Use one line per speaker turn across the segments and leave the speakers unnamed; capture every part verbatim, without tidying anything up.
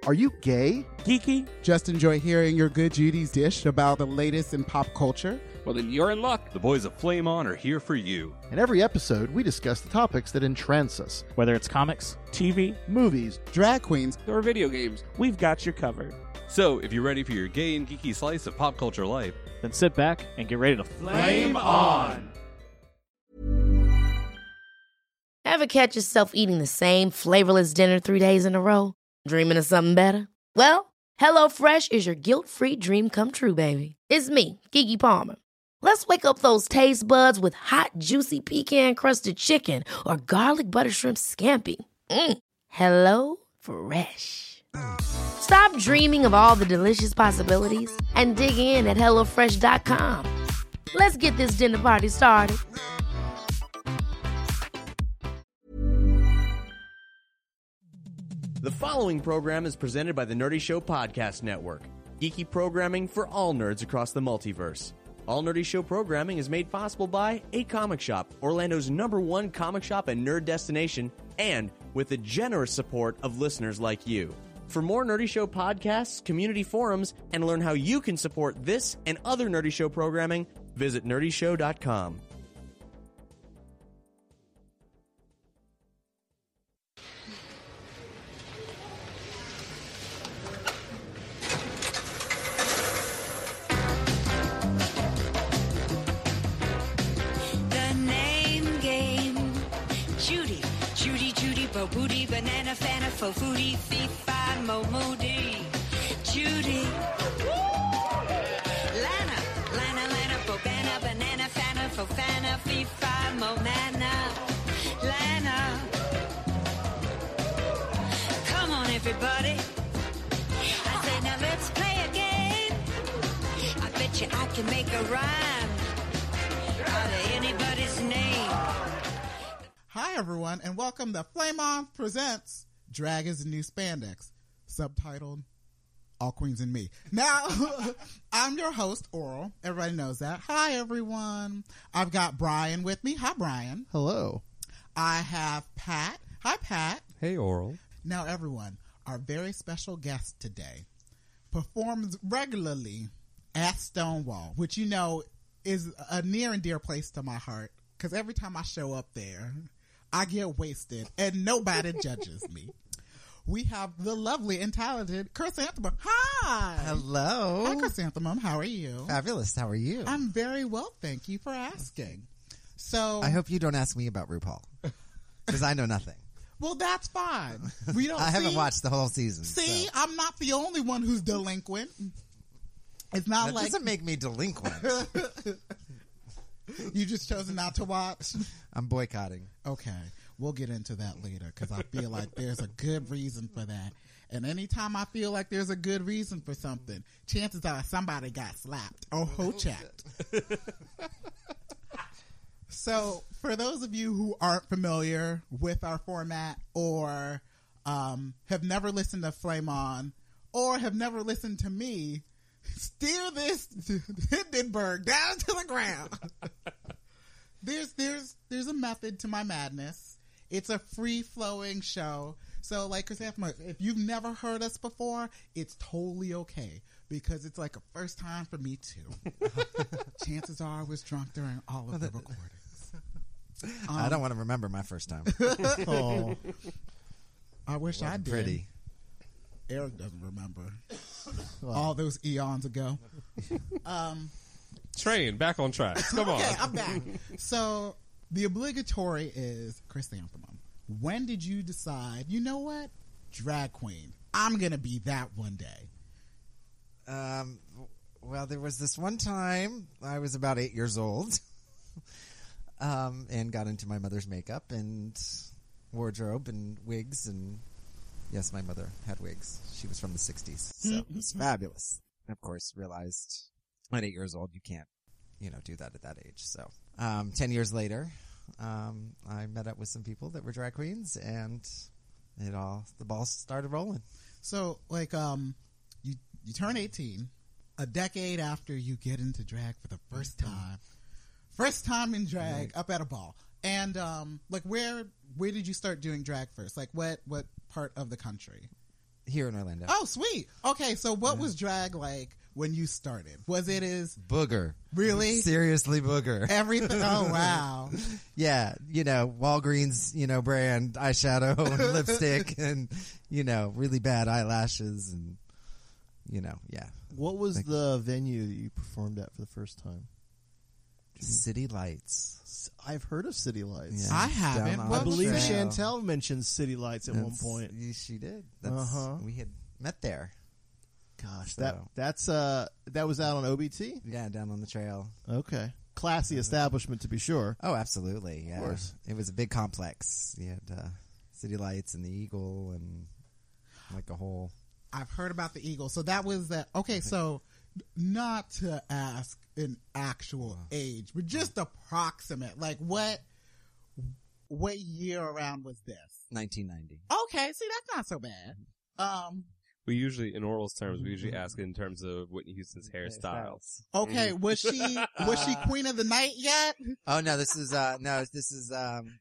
Are you gay?
Geeky?
Just enjoy hearing your good Judy's dish about the latest in pop culture?
Well, then you're in luck.
The boys of Flame On are here for you.
In every episode, we discuss the topics that entrance us.
Whether it's comics, T V,
movies,
drag queens,
or video games, we've got you covered.
So, if you're ready for your gay and geeky slice of pop culture life,
then sit back and get ready to
Flame On!
Ever catch yourself eating the same flavorless dinner three days in a row? Dreaming of something better? Well, HelloFresh is your guilt-free dream come true, baby. It's me, Keke Palmer. Let's wake up those taste buds with hot, juicy pecan-crusted chicken or garlic butter shrimp scampi. Mm. Hello Fresh. Stop dreaming of all the delicious possibilities and dig in at hello fresh dot com. Let's get this dinner party started.
The following program is presented by the Nerdy Show Podcast Network. Geeky programming for all nerds across the multiverse. All Nerdy Show programming is made possible by A Comic Shop, Orlando's number one comic shop and nerd destination, and with the generous support of listeners like you. For more Nerdy Show podcasts, community forums, and learn how you can support this and other Nerdy Show programming, visit nerdy show dot com.
Booty, banana, fana, fo foodie, fee, fi, mo, moody, Judy. Lana, Lana, Lana, bobana, banana, fana, fo fana, fee, fi, mo, nana, Lana. Come on, everybody. I say, now let's play a game. I bet you I can make a rhyme out of anybody's name.
Hi, everyone, and welcome to Flame On Presents Drag is the New Spandex, subtitled All Queens and Me. Now, I'm your host, Oral. Everybody knows that. Hi, everyone. I've got Brian with me. Hi, Brian.
Hello.
I have Pat. Hi, Pat.
Hey, Oral.
Now, everyone, our very special guest today performs regularly at Stonewall, which, you know, is a near and dear place to my heart, because every time I show up there, I get wasted and nobody judges me. We have the lovely and talented Chrysanthemum. Hi.
Hello.
Hi, Chrysanthemum. How are you?
Fabulous. How are you?
I'm very well, thank you for asking. So
I hope you don't ask me about RuPaul, because I know nothing.
Well, that's fine. We don't.
I
see,
haven't watched the whole season.
See,
so.
I'm not the only one who's delinquent. It's not
that
like
doesn't make me delinquent.
You just chosen not to watch?
I'm boycotting.
Okay. We'll get into that later, because I feel like there's a good reason for that. And anytime I feel like there's a good reason for something, chances are somebody got slapped or ho-checked. So, for those of you who aren't familiar with our format, or um, have never listened to Flame On, or have never listened to me, steer this Hindenburg down to the ground. there's there's there's a method to my madness. It's a free-flowing show. So, like, if you've never heard us before, it's totally okay, because it's like a first time for me too. Chances are I was drunk during all of the recordings. Um,
I don't want to remember my first time.
Oh, I wish I did.
Pretty.
Eric doesn't remember. Well, all those eons ago. Um,
Train, back on track. Come on.
Okay, I'm back. So, the obligatory is Chrysanthemum. When did you decide, you know what? Drag queen. I'm going to be that one day.
Um, well, there was this one time I was about eight years old um, and got into my mother's makeup and wardrobe and wigs. And yes, my mother had wigs. She was from the sixties. So it was fabulous. And of course, realized at eight years old, you can't, you know, do that at that age. So um, ten years later, um, I met up with some people that were drag queens, and it all, the balls started rolling.
So, like, um, you, you turn eighteen, a decade after you get into drag for the first time. First time in drag, right. Up at a ball. And, um, like, where, where did you start doing drag first? Like, what, what part of the country?
here in Orlando.
Oh, sweet. Okay, so what was drag like when you started? Was it as
Booger.
Really?
Seriously, booger.
Everything? Oh, wow.
Yeah, you know, Walgreens, you know, brand eyeshadow and lipstick and, you know, really bad eyelashes and, you know, yeah.
What was like, the venue that you performed at for the first time?
City Lights.
I've heard of City Lights.
Yeah, I haven't.
I believe Chantel mentioned City Lights at
That's,
one point.
She did. That's,
uh-huh.
We had met there.
Gosh,
so.
that that's uh that was out on O B T?
Yeah, down on the trail.
Okay. Classy establishment to be sure.
Oh, absolutely. Yeah.
Of course.
It was a big complex. You had uh, City Lights and the Eagle and like a whole.
I've heard about the Eagle. So that was that. Okay, so not to ask an actual age, but just approximate. Like what what year around was this?
nineteen ninety.
Okay, see, that's not so bad. Um
We usually, in Oral's terms, we usually ask in terms of Whitney Houston's hairstyles.
Okay, was she was she Queen of the Night yet?
Oh no, this is uh no, this is um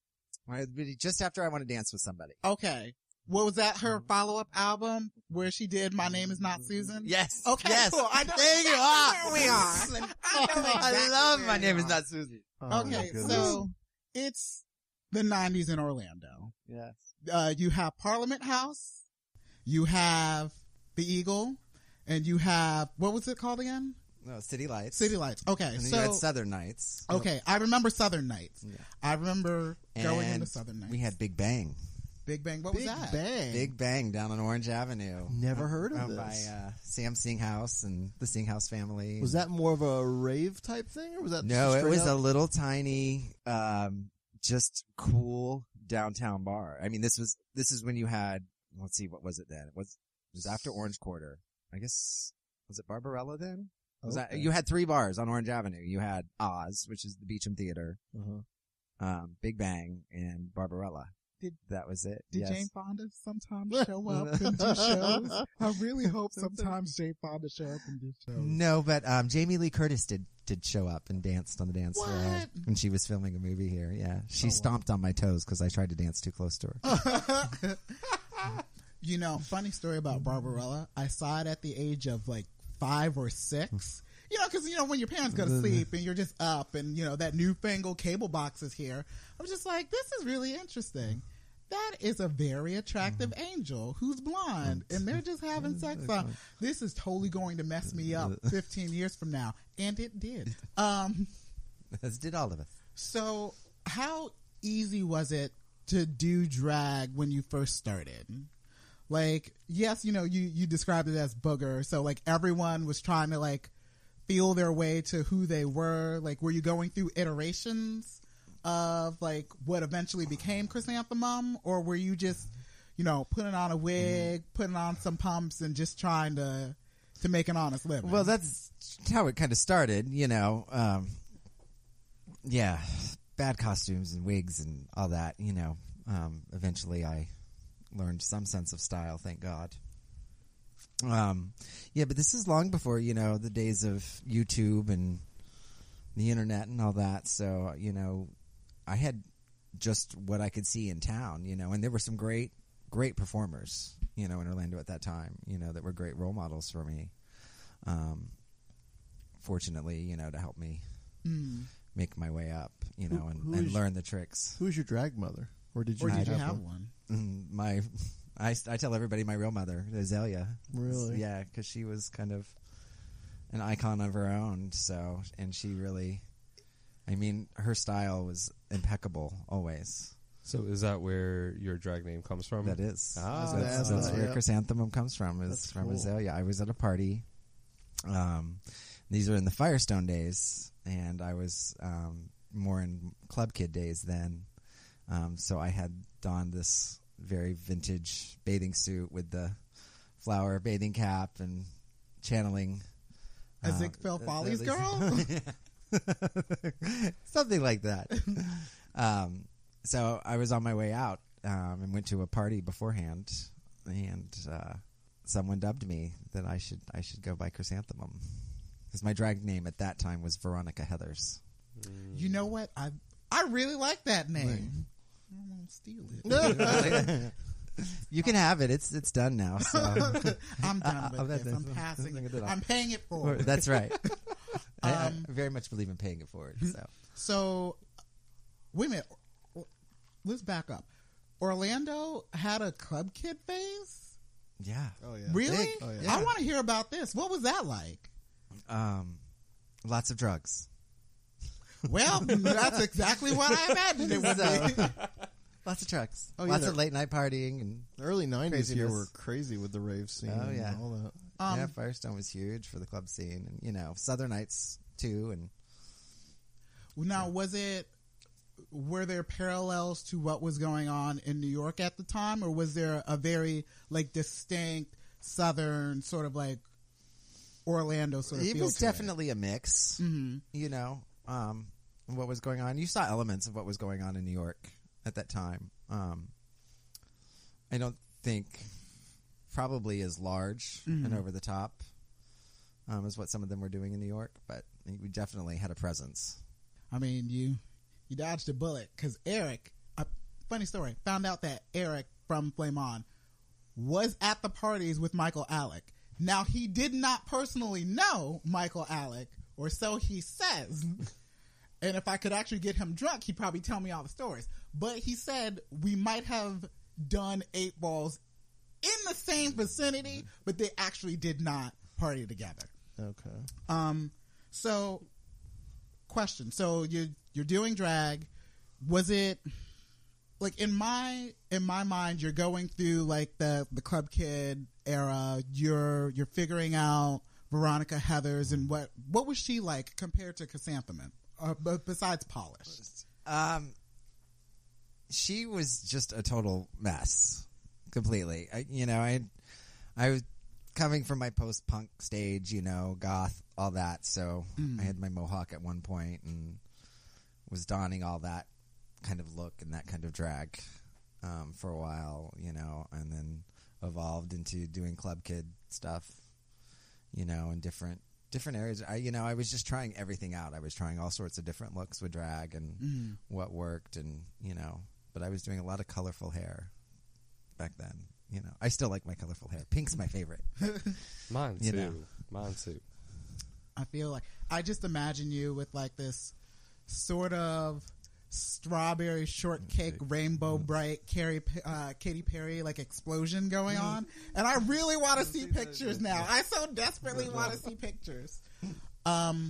just after I Want to Dance with Somebody.
Okay. What was that her follow up album where she did My Name Is Not Susan?
Yes.
Okay,
yes.
cool. I know
there you are.
Where we are. I, know exactly
I love
where
My Name
we
Is
are.
Not Susan.
Oh,
Okay, so it's the nineties in Orlando.
Yes.
Uh, you have Parliament House, you have the Eagle, and you have, what was it called again?
No, City Lights.
City Lights. Okay,
And then
so
you had Southern Nights.
Okay, I remember Southern Nights.
Yeah.
I remember going
and
into Southern Nights.
we had Big Bang.
Big Bang. What
Big
was that?
Bang.
Big Bang down on Orange Avenue.
Never heard of
Owned
this.
by uh, Sam Singhouse and the Singhouse family.
Was that more of a rave type thing, or was that
No, it
straight
was
up?
a little tiny, um, just cool downtown bar. I mean, this was this is when you had. Let's see, what was it then? It was it was after Orange Quarter. I guess was it Barbarella then? Was
Okay.
that you had three bars on Orange Avenue? You had Oz, which is the Beecham Theater,
Uh-huh.
um, Big Bang, and Barbarella.
Did-
that was it?
Did
yes.
Jane Fonda sometimes show up and do shows? I really hope sometimes Jane Fonda show up and do shows.
No, but um, Jamie Lee Curtis did did show up and danced on the dance floor
What?
when she was filming a movie here. Yeah, she
Oh, wow.
stomped on my toes because I tried to dance too close to her.
You know, funny story about Barbarella. I saw it at the age of like five or six. You know, because, you know, when your parents go to sleep and you're just up and, you know, that newfangled cable box is here. I was just like, this is really interesting. That is a very attractive angel who's blonde and they're just having sex on. This is totally going to mess me up fifteen years from now. And it did. Um,
As did all of us.
so how easy was it to do drag when you first started? Like, yes, you know, you, you described it as booger. So like everyone was trying to like feel their way to who they were. Like, were you going through iterations of like what eventually became Chrysanthemum, or were you just, you know, putting on a wig, putting on some pumps and just trying to, to make an honest living?
Well, that's how it kind of started, you know. Um, yeah, bad costumes and wigs and all that, you know. Um, eventually I learned some sense of style, thank God. Um, yeah, but this is long before, you know, the days of YouTube and the internet and all that. So, you know, I had just what I could see in town, you know, and there were some great, great performers, you know, in Orlando at that time, you know, that were great role models for me. Um, fortunately, you know, to help me
Mm.
make my way up, you know,
Who-
and,
who
and
is-
learn the tricks.
Who's your drag mother? Or did you,
Or did you
have,
have
one?
one?
Mm, My, I, I tell everybody my real mother, Azalea.
Really?
Yeah, because she was kind of an icon of her own. So, and she really, I mean, her style was impeccable always.
So is that where your drag name comes from?
That is.
Ah,
that's,
that's
that's
that,
where
yeah.
Chrysanthemum comes from. Is
That's
from
cool.
Azalea. I was at a party. Um, these were in the Firestone days, and I was um, more in Club Kid days then. Um, so I had donned this very vintage bathing suit with the flower bathing cap and channeling.
A
uh,
Ziegfeld
uh,
Follies
uh,
girl?
Something like that. um, so I was on my way out um, and went to a party beforehand, and uh, someone dubbed me that I should I should go by Chrysanthemum because my drag name at that time was Veronica Heathers.
You know what? I I really like that name. I don't want to steal it.
You can have it. It's it's done now. So
I'm done with
Uh,
this. I'm passing it. I'm paying it forward.
That's right. I, I
Um,
very much believe in paying it forward. So
So, wait a minute. Let's back up. Orlando had a club kid phase?
yeah,
Oh yeah.
Really?
Big.
Oh, yeah.
I want to hear about this. What was that like?
um, lots of drugs.
Well, that's exactly what I imagined it would be.
So, lots of drugs.
Oh, yeah,
lots
they're-
of late night partying and
The early nineties here
Craziness.
were crazy with the rave scene.
Oh, yeah.
and all that.
Um,
yeah, Firestone was huge for the club scene, and you know, Southern Nights too, and
Now, was it, were there parallels to what was going on in New York at the time, or was there a very, like, distinct Southern sort of like Orlando sort of
it
feel
was
to it?
definitely a mix.
Mhm.
You know, um, what was going on. You saw elements of what was going on in New York at that time. Um, I don't think probably as large
Mhm.
and over the top um, as what some of them were doing in New York, but we definitely had a presence.
I mean, you you dodged a bullet because Eric, uh, funny story, found out that Eric from Flame On was at the parties with Michael Alec. Now, he did not personally know Michael Alec, or so he says. And if I could actually get him drunk, he'd probably tell me all the stories. But he said we might have done eight balls in the same vicinity, but they actually did not party together.
Okay.
Um, so question. So you you're doing drag. Was it like in my in my mind you're going through like the the club kid era, you're you're figuring out Veronica Heathers and what what was she like compared to Chrysanthemum? Uh, but besides polished.
Um, she was just a total mess, completely. I, you know, I, I was coming from my post-punk stage, you know, goth, all that. So
Mm.
I had my mohawk at one point and was donning all that kind of look and that kind of drag um, for a while, you know, and then evolved into doing club kid stuff, you know, in different different areas. I, you know, I was just trying everything out. I was trying all sorts of different looks with drag and
Mhm.
what worked, and you know, but I was doing a lot of colorful hair back then. You know, I still like my colorful hair. Pink's my favorite.
Mine
You
too.
know.
Mine too.
I feel like I just imagine you with like this sort of strawberry shortcake rainbow bright Carrie, uh, Katy Perry like explosion going on, and I really want to see pictures now. I so desperately want to see pictures. Um,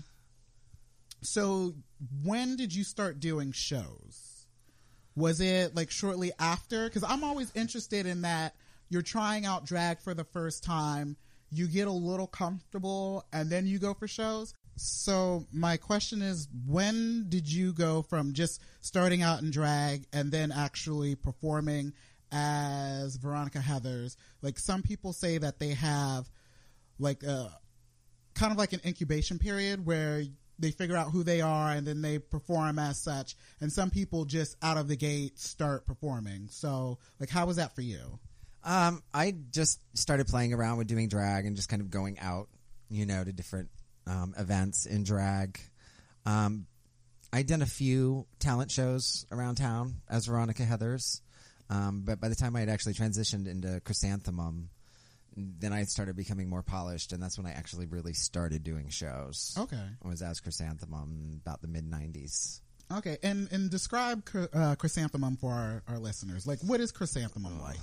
so when did you start doing shows? Was it like shortly after? Because I'm always interested in that. You're trying out drag for the first time, you get a little comfortable, and then you go for shows. So my question is, when did you go from just starting out in drag and then actually performing as Veronica Heathers? Like, some people say that they have like a kind of like an incubation period where they figure out who they are and then they perform as such. And some people just out of the gate start performing. So like, how was that for you?
Um, I just started playing around with doing drag and just kind of going out, you know, to different um, events in drag. Um, I'd done a few talent shows around town as Veronica Heathers, um, but by the time I had actually transitioned into Chrysanthemum, then I started becoming more polished, and that's when I actually really started doing shows.
Okay.
I was as Chrysanthemum about the mid nineties.
Okay. And, and describe Chr- uh, Chrysanthemum for our, our listeners. Like, what is Chrysanthemum like?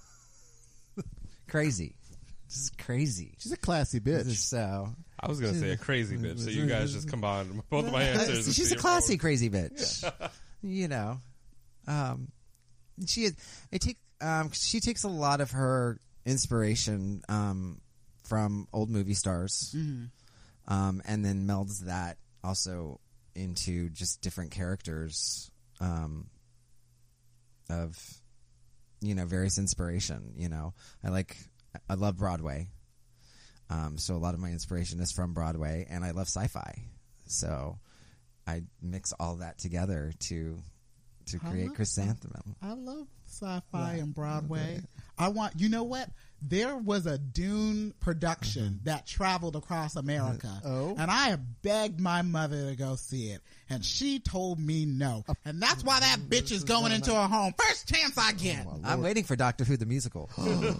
Crazy. Just crazy.
She's a classy bitch.
So
I was gonna say a crazy bitch. So you guys just combined both of my answers. and
She's
see
a
it
classy
forward.
crazy bitch. You know, um, she is. I take. Um, she takes a lot of her inspiration um, from old movie stars,
Mm-hmm.
um, and then melds that also into just different characters um, of, you know, various inspiration. You know, I like. I love Broadway. Um, so a lot of my inspiration is from Broadway, and I love sci-fi. So I mix all that together to to
I
create
love
Chrysanthemum.
I love sci-fi
Yeah.
and Broadway.
Okay.
I want, you know what? there was a Dune production that traveled across America.
Oh.
And I have begged my mother to go see it. And she told me no. And that's why that bitch is going into her home. First chance I get.
Oh,
I'm waiting for Doctor Who the musical.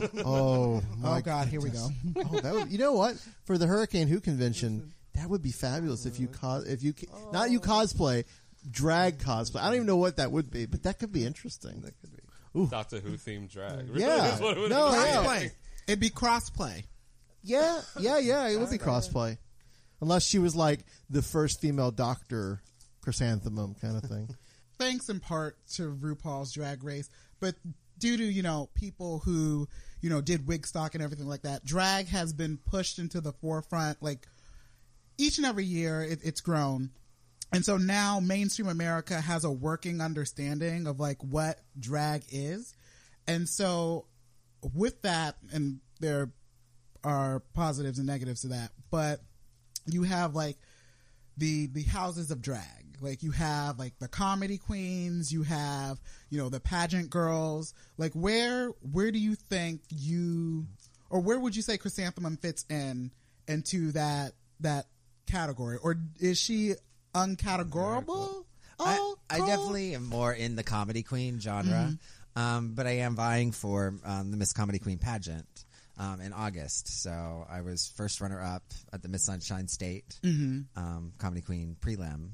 oh, my
Oh, God, here we go.
Oh, that would, you know what? For the Hurricane Who convention, that would be fabulous if you cos if you not you cosplay, drag cosplay. I don't even know what that would be, but that could be interesting. That could be. Ooh.
Doctor Who themed drag. Really?
Yeah.
That's what it would
No,
be.
yeah.
Crossplay. It'd be crossplay.
Yeah, yeah, yeah. It would be crossplay, unless she was like the first female Doctor Chrysanthemum kind of thing.
Thanks in part to RuPaul's Drag Race, but due to, you know, people who, you know, did wig stock and everything like that, drag has been pushed into the forefront. Like, each and every year it, it's grown. And so now mainstream America has a working understanding of like what drag is. And so with that, and there are positives and negatives to that, but you have like the, the houses of drag. Like you have like the comedy queens, you have, you know, the pageant girls. Like where, where do you think you, or where would you say Chrysanthemum fits in into that, that category? Or is she uncategorable? Oh,
I, I definitely am more in the comedy queen genre, mm-hmm. um, but I am vying for um, the Miss Comedy Queen pageant um, in August. So I was first runner up at the Miss Sunshine State
mm-hmm.
um, Comedy Queen prelim.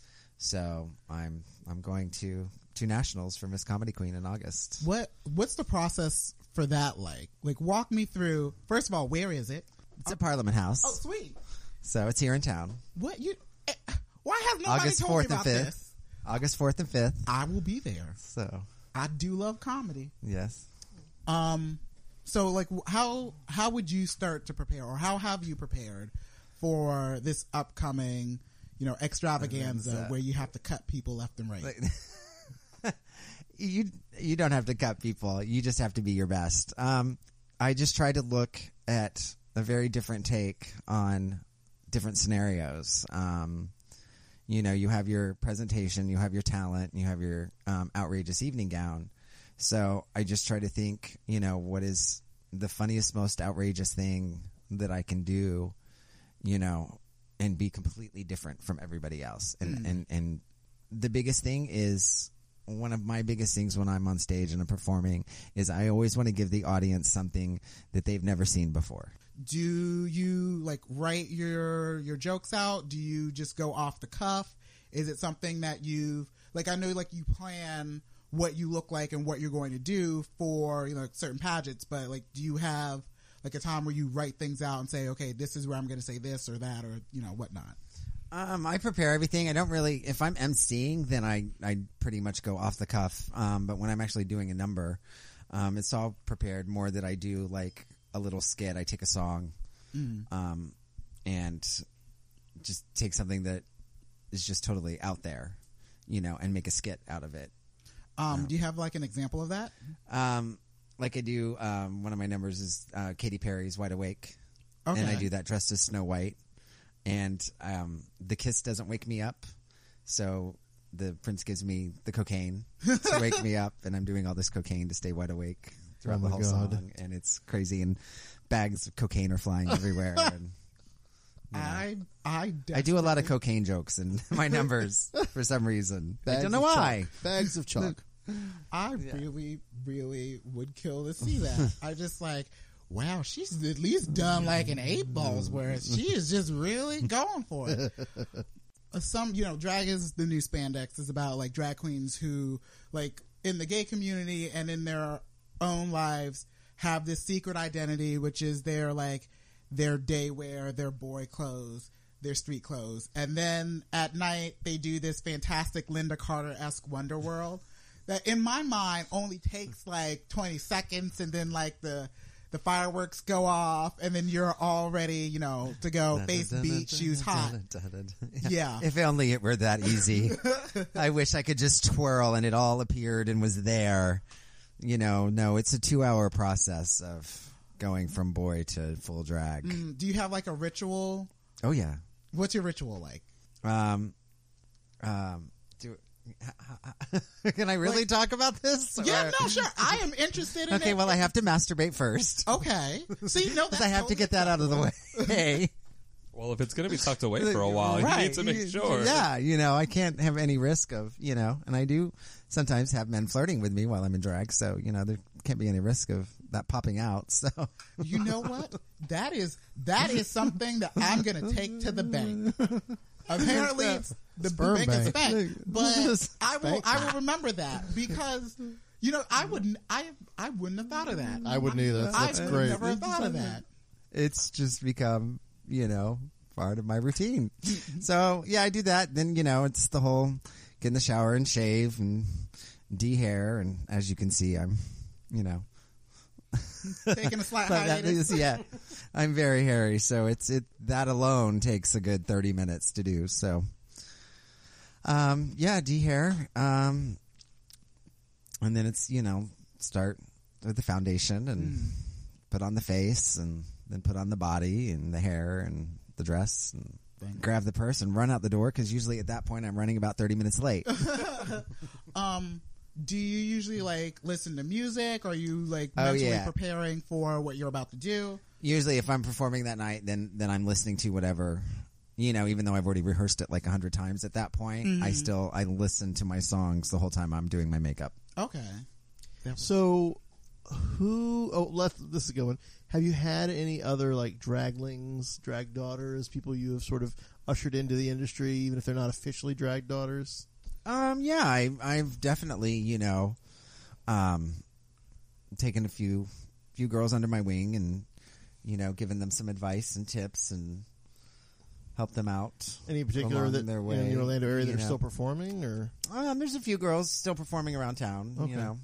So I'm I'm going to to nationals for Miss Comedy Queen in August.
What what's the process for that like? Like walk me through. First of all, where is it?
It's at Parliament House.
Oh, sweet.
So it's here in town.
What you? Eh, why has nobody
August
told
fourth
me about
and fifth.
this?
August fourth and fifth.
I will be there.
So
I do love comedy.
yes.
Um. So like, how how would you start to prepare, or how have you prepared for this upcoming, you know, extravaganza where you have to cut people left and right?
Like, you you don't have to cut people. You just have to be your best. Um, I just try to look at a very different take on different scenarios. Um, you know, you have your presentation, you have your talent, you have your um, outrageous evening gown. So I just try to think, you know, what is the funniest, most outrageous thing that I can do, you know, and be completely different from everybody else. And,
Mm.
and, and the biggest thing is, one of my biggest things when I'm on stage and I'm performing is I always want to give the audience something that they've never seen before.
Do you like write your your jokes out? Do you just go off the cuff? Is it something that you've like? I know like you plan what you look like and what you're going to do for, you know, certain pageants, but like, do you have like a time where you write things out and say, okay, this is where I'm going to say this or that or, you know, whatnot?
Um, I prepare everything. I don't really, if I'm emceeing, then I, I pretty much go off the cuff. Um, but when I'm actually doing a number, um, it's all prepared more that I do like a little skit. I take a song,
Mm.
um, and just take something that is just totally out there, you know, and make a skit out of it.
Um, do you have like an example of that?
Um, like I do, um, one of my numbers is, uh, Katy Perry's Wide Awake.
Okay.
And I do that dressed as Snow White. And, um, the kiss doesn't wake me up. So the prince gives me the cocaine to wake me up. And I'm doing all this cocaine to stay wide awake throughout
Oh
the
my
whole
God.
song. And it's crazy. And bags of cocaine are flying everywhere. And, you know,
I, I,
I do a lot of cocaine jokes in my numbers for some reason. I
Bags
don't know
of
why.
chalk. Bags of chalk.
I really, really would kill to see that. I just like, wow, she's at least done like an eight balls where she is just really going for it. Uh, Some, you know, drag is the new spandex is about like drag queens who like in the gay community and in their own lives have this secret identity, which is their like their day wear, their boy clothes, their street clothes. And then at night they do this fantastic Linda Carter-esque Wonder World that in my mind only takes like twenty seconds and then like the the fireworks go off and then you're all ready, you know, to go face beat, shoes hot. Yeah.
If only it were that easy. I wish I could just twirl and it all appeared and was there. You know, no, it's a two hour process of going from boy to full drag.
Mm, do you have like a ritual?
Oh yeah.
What's your ritual like?
Um, um, do, Can I really
Like-
talk about this?
Yeah,
Or-
no, sure. I am interested in
Okay,
it.
well, I have to masturbate first.
Okay. See, no,
Because
that's
I have to
totally
get that out of the way. Hey.
Well, if it's going to be tucked away for a while, you need to make
You-
sure.
Yeah, you know, I can't have any risk of, you know, and I do sometimes have men flirting with me while I'm in drag, so, you know, there can't be any risk of that popping out, so.
You know what? That is that is something that I'm going to take to the bank. Apparently, it's the
Sperm
bank is
bank.
spank, but I will
Spank
I will remember that because you know I wouldn't I I wouldn't have thought of that.
I wouldn't either. That's, that's
I
great.
never thought of that.
It's just become, you know, part of my routine. So, yeah, I do that. Then, you know, it's the whole get in the shower and shave and de-hair. And as you can see, I'm, you know.
Taking a slight
But that
hiatus.
is, yeah, I'm very hairy. So it's, it, that alone takes a good thirty minutes to do. So, um, yeah, de-hair. Um, and then it's, you know, start with the foundation and
Mm.
put on the face and then put on the body and the hair and the dress and
Thank
grab the purse and run out the door because usually at that point I'm running about thirty minutes late.
Um, do you usually like listen to music? Or are you like
Oh,
mentally
yeah.
preparing for what you're about to do?
Usually if I'm performing that night, then then I'm listening to whatever, you know, even though I've already rehearsed it like a hundred times at that point, I
Mhm.
still, I listen to my songs the whole time I'm doing my makeup.
Okay.
So, who? Oh, left. This is a good one. Have you had any other like draglings, drag daughters, people you have sort of ushered into the industry, even if they're not officially drag daughters?
Um, yeah, I, I've definitely, you know, um, taken a few, few girls under my wing and, you know, given them some advice and tips and helped them out.
Any particular
along
that
their
in
way,
the Orlando area
you
that are
know.
still performing, or
Um, there's a few girls still performing around town,
Okay.
you know.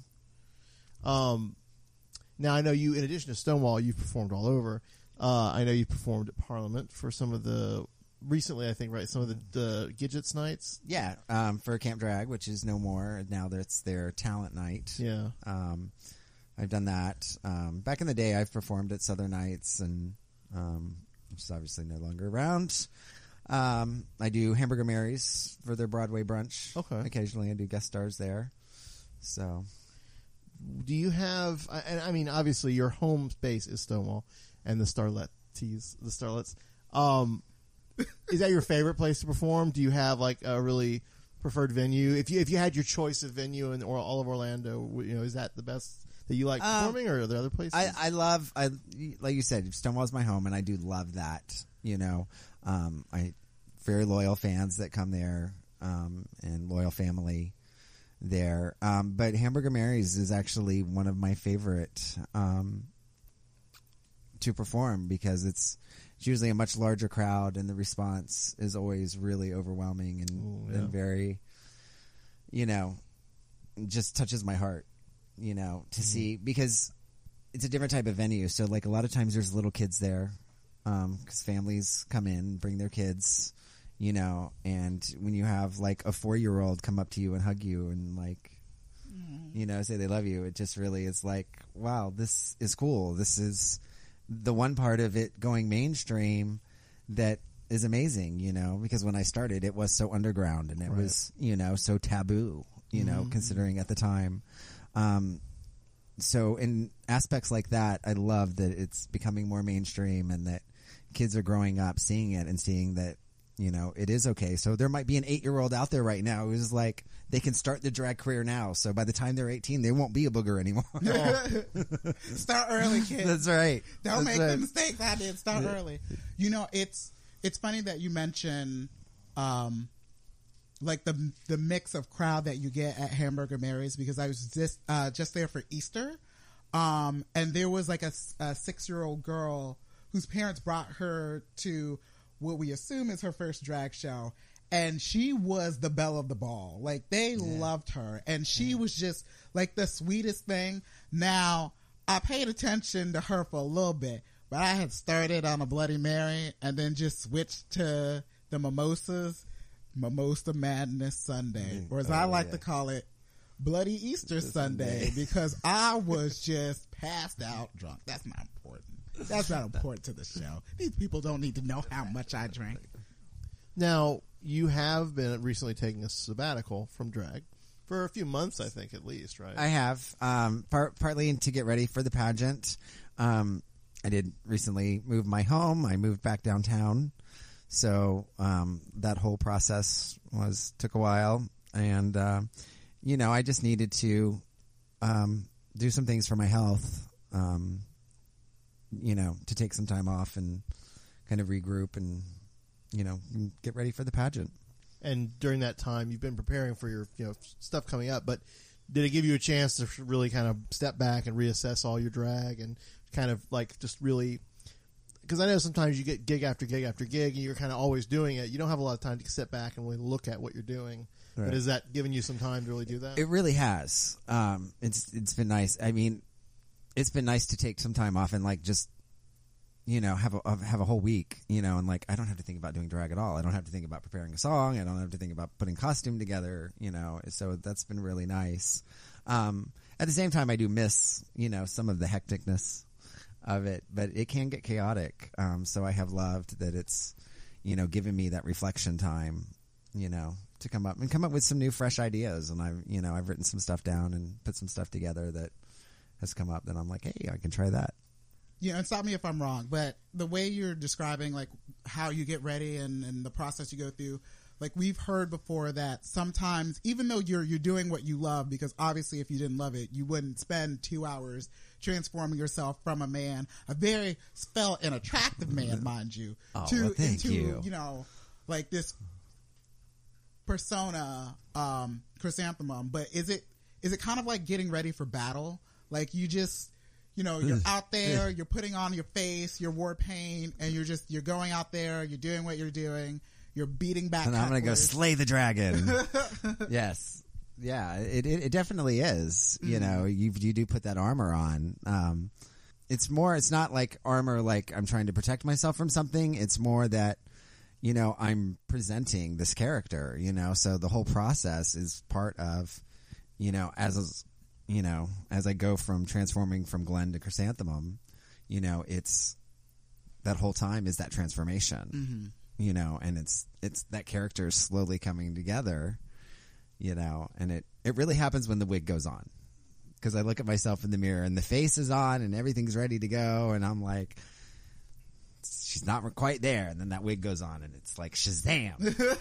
Um, now I know you. In addition to Stonewall, you've performed all over. Uh, I know you performed at Parliament for some of the recently. I think right some of the, the Gidgets nights.
Yeah, um, for Camp Drag, which is no more. Now that's their talent night.
Yeah.
Um, I've done that. Um, back in the day, I've performed at Southern Nights, and um, which is obviously no longer around. Um, I do Hamburger Mary's for their Broadway brunch.
Okay.
Occasionally, I do guest stars there. So,
Do you have? I- And I mean, obviously, your home base is Stonewall, and the Starlet tees, the Starlets. Um, is that your favorite place to perform? Do you have like a really preferred venue? If you if you had your choice of venue in or all of Orlando, you know, is that the best that you like
Um,
performing, or are there other places?
I, I love, I like you said, Stonewall's my home, and I do love that. You know, um, I very loyal fans that come there, um, and loyal family there. Um, but Hamburger Mary's is actually one of my favorite um, to perform because it's it's usually a much larger crowd, and the response is always really overwhelming and,
Ooh, yeah.
and very, you know, just touches my heart. You know, to see because it's a different type of venue. So, like a lot of times, there's little kids there because families come in, bring their kids. You know, and when you have like a four year old come up to you and hug you and like, you know, say they love you, it just really is like, wow, this is cool. This is the one part of it going mainstream that is amazing, you know, because when I started, it was so underground and it
Right.
was, you know, so taboo, you know,
Mhm.
considering at the time. Um, so in aspects like that, I love that it's becoming more mainstream and that kids are growing up seeing it and seeing that, you know, it is okay. So there might be an eight-year-old out there right now who's like, they can start the drag career now. So by the time they're eighteen, they won't be a booger anymore.
Start early, kids.
That's right.
Don't
That's
make
right.
the mistakes I did. Start early. You know, it's it's funny that you mention, um, like the the mix of crowd that you get at Hamburger Mary's because I was just uh, just there for Easter, um, and there was like a, a six year old girl whose parents brought her to what we assume is her first drag show. And she was the belle of the ball. Like, they loved her. And she was just, like, the sweetest thing. Now, I paid attention to her for a little bit. But I had started on a Bloody Mary and then just switched to the mimosas. Mimosa Madness Sunday. Or as I
Oh,
like
yeah.
to call it, Bloody Easter Sunday. Because I was just passed out drunk. That's not important. That's not important to the show. These people don't need to know how much I drank.
Now, you have been recently taking a sabbatical from drag for a few months, I think, at least, right?
I have, um, part, partly to get ready for the pageant. Um, I did recently move my home. I moved back downtown. So, um, that whole process was, took a while. And, uh, you know, I just needed to, um, do some things for my health, um, you know, to take some time off and kind of regroup and, you know, get ready for the pageant.
And during that time, you've been preparing for your, you know, stuff coming up, but did it give you a chance to really kind of step back and reassess all your drag and kind of like just really, because I know sometimes you get gig after gig after gig and you're kind of always doing it. You don't have a lot of time to sit back and really look at what you're doing. Right. But is that giving you some time to really do that?
It really has. Um, it's it's been nice. I mean, it's been nice to take some time off and like just, you know, have a have a whole week, you know, and like I don't have to think about doing drag at all. I don't have to think about preparing a song. I don't have to think about putting costume together, you know. So that's been really nice. Um, at the same time, I do miss, you know, some of the hecticness of it, but it can get chaotic. Um, so I have loved that it's, you know, given me that reflection time, you know, to come up and come up with some new, fresh ideas. And I've, you know, I've written some stuff down and put some stuff together that has come up. That I'm like, hey, I can try that.
Yeah, and stop me if I'm wrong, but the way you're describing like how you get ready and, and the process you go through, like we've heard before that sometimes even though you're you're doing what you love, because obviously if you didn't love it, you wouldn't spend two hours transforming yourself from a man, a very svelte and attractive man, mind you,
oh,
to
well, thank
into
you.
you know like this persona, um, chrysanthemum. But is it is it kind of like getting ready for battle? Like you just You know, you're out there, you're putting on your face, your war paint, and you're just, you're going out there, you're doing what you're doing, you're beating back.
And I'm going to go
hecklers.
slay the dragon. Yes. Yeah, it, it, it definitely is. Mm-hmm. You know, you, you do put that armor on. Um, it's more, it's not like armor like I'm trying to protect myself from something. It's more that, you know, I'm presenting this character, you know, so the whole process is part of, you know, as a, you know, as I go from transforming from Glenn to Chrysanthemum, you know, it's that whole time is that transformation, mm-hmm. you know, and it's, it's that character is slowly coming together, you know, and it, it really happens when the wig goes on, because I look at myself in the mirror and the face is on and everything's ready to go. And I'm like, she's not quite there. And then that wig goes on and it's like Shazam.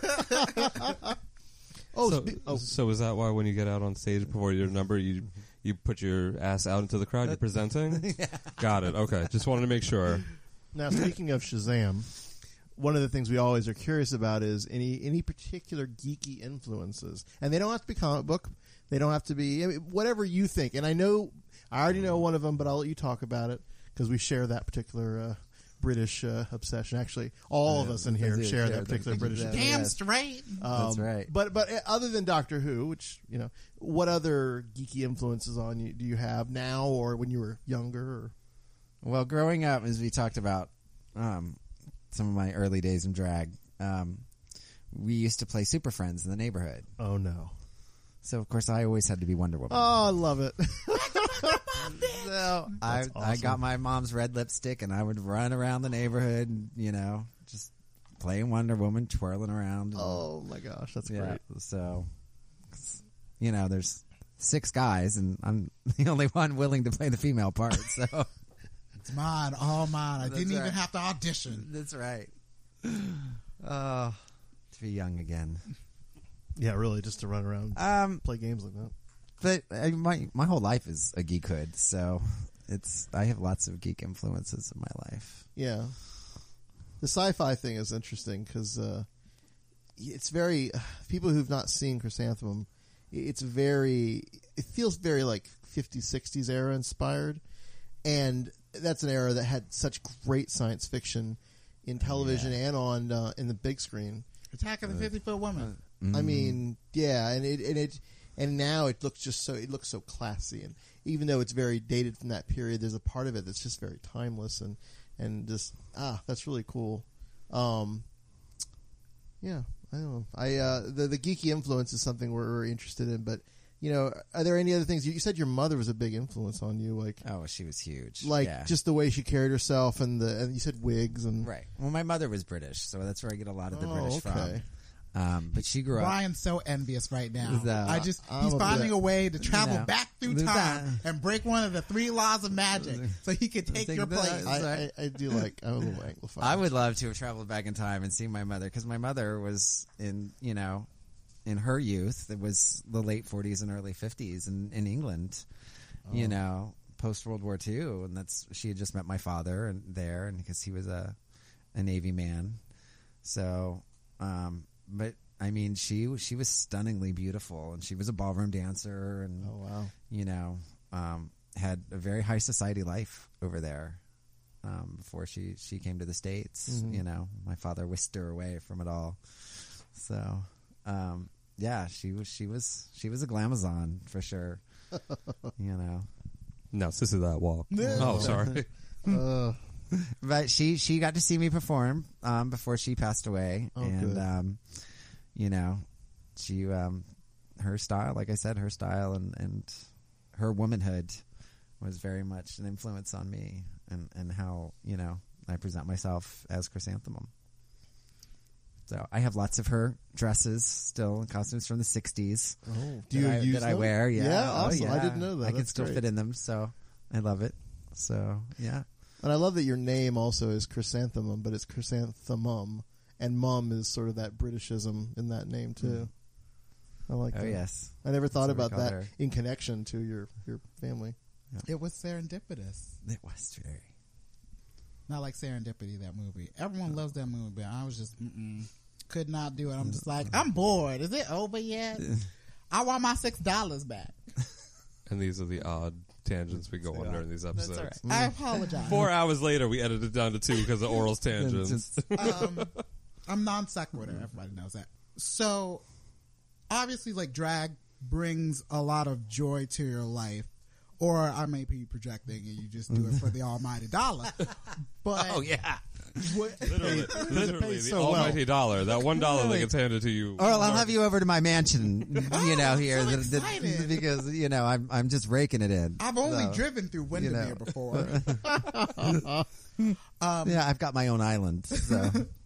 Oh, so, oh. so is that why when you get out on stage before your number, you you put your ass out into the crowd? You're presenting? Yeah. Got it. Okay. Just wanted to make sure.
Now, speaking of Shazam, one of the things we always are curious about is any any particular geeky influences, and they don't have to be comic book. They don't have to be I mean, whatever you think. And I know I already know one of them, but I'll let you talk about it because we share that particular uh, British uh, obsession. Actually, all uh, of us in here
do,
share
yeah,
that particular British
Damn
obsession.
Damn straight.
Um,
That's right.
But but other than Doctor Who, which, you know, what other geeky influences on you do you have now or when you were younger? Or?
Well, growing up, as we talked about um, some of my early days in drag, um, we used to play Super Friends in the neighborhood.
Oh, no.
So, of course, I always had to be Wonder Woman.
Oh, I love it.
So I, awesome. I got my mom's red lipstick, and I would run around the neighborhood, you know, just playing Wonder Woman, twirling around. And,
oh, my gosh, that's
yeah,
great.
So, you know, there's six guys, and I'm the only one willing to play the female part, so...
It's mine, all mine. I
That's
didn't
right.
even have to audition.
That's right. Oh, to be young again.
Yeah, really, just to run around
Um,
play games like that.
But I, my my whole life is a geekhood, so it's I have lots of geek influences in my life.
Yeah, the sci-fi thing is interesting because uh, it's very people who've not seen Chrysanthemum. It's very it feels very like fifties, sixties era inspired, and that's an era that had such great science fiction in television
yeah.
and on uh, in the big screen.
Attack of the Fifty Foot Woman.
Mm-hmm.
I mean, yeah, and it and it and now it looks just so it looks so classy, and even though it's very dated from that period, there's a part of it that's just very timeless and and just ah, that's really cool. Um, yeah, I don't know. I uh, the the geeky influence is something we're, we're interested in, but you know, are there any other things? You, you said your mother was a big influence on you, like
oh, she was huge,
like
yeah.
just the way she carried herself, and the and you said wigs and
right. Well, my mother was British, so that's where I get a lot of the
oh,
British
okay.
Um, but she grew up.
Brian's so envious right now.
So,
I just
I'm
he's
a
finding
bit-
a way to travel
You know,
back through
there's
time
that.
and break one of the three laws of magic, so he could take
Think
your
that-
place.
I, I, I do like. I'm a little Anglophone.
I would love to have traveled back in time and seen my mother, because my mother was in, you know, in her youth. It was the late forties and early fifties in, in England,
Oh.
you know, post World War Two, and that's she had just met my father and there, and because he was a a Navy man, so, um, but I mean, she she was stunningly beautiful, and she was a ballroom dancer, and
Oh wow.
you know, um, had a very high society life over there. Um, before she, she came to the States,
Mhm.
you know, my father whisked her away from it all. So, um, yeah, she was, she was, she was a glamazon for sure. You know,
Now, sissy that walk. Oh, sorry.
Uh,
but she, she got to see me perform, um, before she passed away.
Oh,
and,
good.
um, you know, she, um, her style, like I said, her style and, and her womanhood was very much an influence on me and, and how, you know, I present myself as Chrysanthemum. So I have lots of her dresses still and costumes from the sixties.
oh, do you
that I,
use
that I
them?
wear? Yeah,
Yeah,
Oh,
awesome. I
yeah.
didn't know that.
I can
That's
still
great.
fit in them, so I love it. So yeah,
And I love that your name also is Chrysanthemum, but it's Chrysanthemum, and mum is sort of that Britishism in that name too. I like
oh
that.
yes,
I never thought
That's what
about
we
that
call her.
in connection to your your family.
It was serendipitous.
it was very.
Not like Serendipity, that movie. Everyone loves that movie, but I was just mm-mm, could not do it. I'm just like, I'm bored. Is it over yet? I want my six dollars back.
And these are the odd tangents we go on during these episodes.
all right.
I apologize.
Four hours later, we edited it down to two because of Oral's tangents.
um, I'm non sequitur. Everybody knows that. So, obviously, like drag brings a lot of joy to your life, or I may be projecting and you just do it for the almighty dollar. But
Oh yeah.
what,
Literally, literally
pays
the
so well.
almighty dollar. That one dollar that gets handed to you.
Or I'll have you over to my mansion, you know,
I'm
here
so
the- the-
excited.
because you know I'm I'm just raking it in.
I've only
So,
driven through Windermere
know.
before.
yeah, I've got my own island. So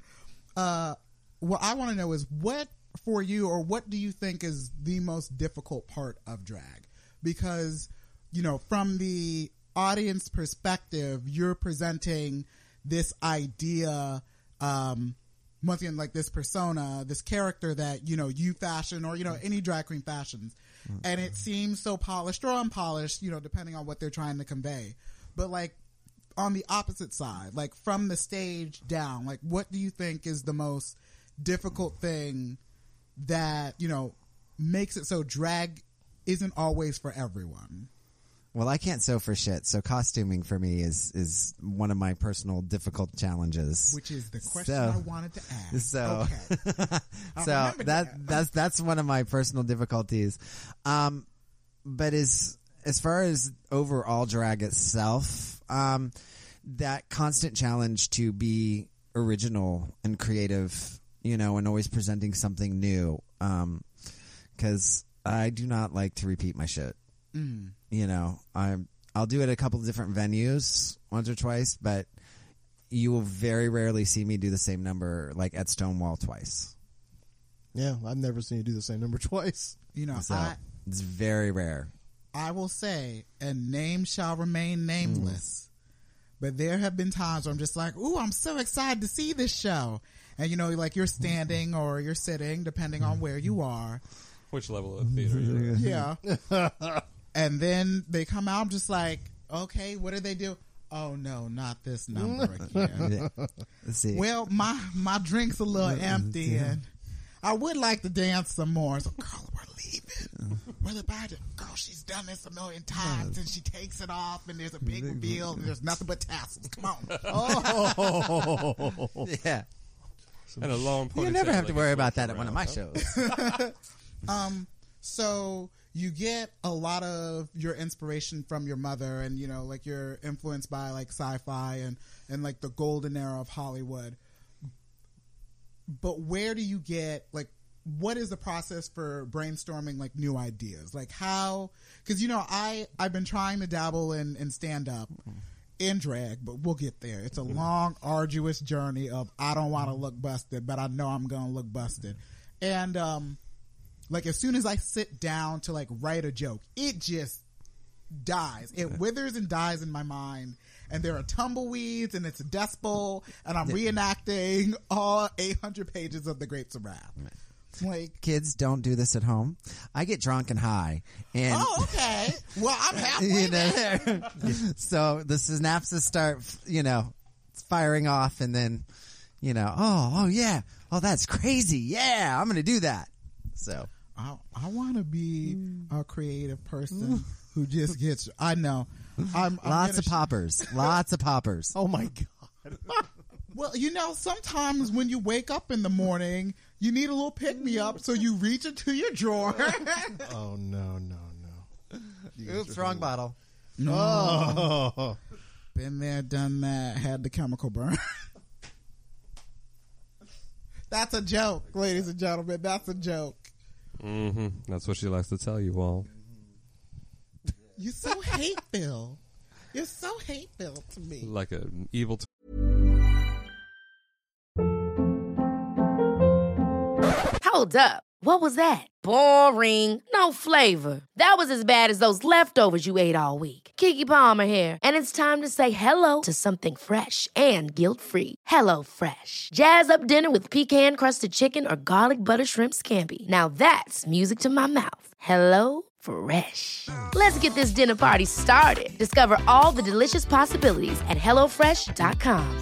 Uh, what I want to know is what for you, or what do you think is the most difficult part of drag? Because, you know, from the audience perspective, you're presenting this idea, um, once again, like this persona, this character that, you know, you fashion, or, you know, any drag queen fashions. And it seems so polished or unpolished, you know, depending on what they're trying to convey. But like, on the opposite side, like from the stage down, like what do you think is the most difficult thing that, you know, makes it so drag isn't always for everyone?
well, I can't sew for shit, so costuming for me is is one of my personal difficult challenges.
Which is the question
So-
I wanted to ask.
So,
Okay. I
so
remembered
that,
that.
that's that's one of my personal difficulties. Um, but as as far as overall drag itself, um, that constant challenge to be original and creative, you know, and always presenting something new. Um, because I do not like to repeat my shit.
Mm.
You know, I'm I'll do it at a couple of different venues once or twice, but you will very rarely see me do the same number like at Stonewall twice.
Yeah, I've never seen you do the same number twice.
You know,
So
I,
it's very rare.
I will say, and name shall remain nameless, but there have been times where I'm just like, ooh, I'm so excited to see this show. And, you know, like you're standing or you're sitting, depending on where you are.
Which level of theater you're in.
Yeah. And then they come out, I'm just like, okay, what do they do? Oh, no, not this number again.
Yeah. Let's see.
Well, my, my drink's a little empty, and I would like to dance some more. So, girl, we're leaving. We're about to, girl, she's done this a million times, and she takes it off, and there's a big reveal, and there's nothing but tassels. Come on.
Oh,
yeah.
And a long
You
ponytail
never have to
like
worry
it
about
flips
that at one of
around,
my
huh?
shows.
Um, so you get a lot of your inspiration from your mother, and you know, like you're influenced by like sci-fi and and like the golden era of Hollywood. But where do you get like what is the process for brainstorming like new ideas? Like how? Because you know, I I've been trying to dabble in in stand up. In drag, but we'll get there. It's a long, arduous journey of I don't want to look busted, but I know I'm going to look busted. And um, like as soon as I sit down to like write a joke, it just dies. It withers and dies in my mind. And there are tumbleweeds, and it's a Dust Bowl, and I'm reenacting all eight hundred pages of The Grapes of Wrath. Like,
kids, don't do this at home. I get drunk and high, and
oh, okay. Well, I'm halfway
you know,
there.
So the synapses start, you know, firing off, and then, you know, oh, oh yeah, oh that's crazy, yeah, I'm going to do that. So
I, I want to be a creative person who just gets. I know. I'm, I'm
lots of
sh-
poppers, lots of poppers.
Oh my God.
Well, you know, sometimes when you wake up in the morning, you need a little pick me up, so you reach into your drawer.
Oh no, no, no!
Oops, wrong bottle.
Oh,
been there, done that. Had the chemical burn. That's a joke, ladies and gentlemen. That's a joke.
Mm-hmm. That's what she likes to tell you all.
You're so hate-filled. You're so hate-filled to me.
Like an evil. T-
Hold up. What was that? Boring. No flavor. That was as bad as those leftovers you ate all week. Keke Palmer here, and it's time to say hello to something fresh and guilt-free. Hello Fresh. Jazz up dinner with pecan-crusted chicken or garlic butter shrimp scampi. Now that's music to my mouth. Hello Fresh. Let's get this dinner party started. Discover all the delicious possibilities at hello fresh dot com.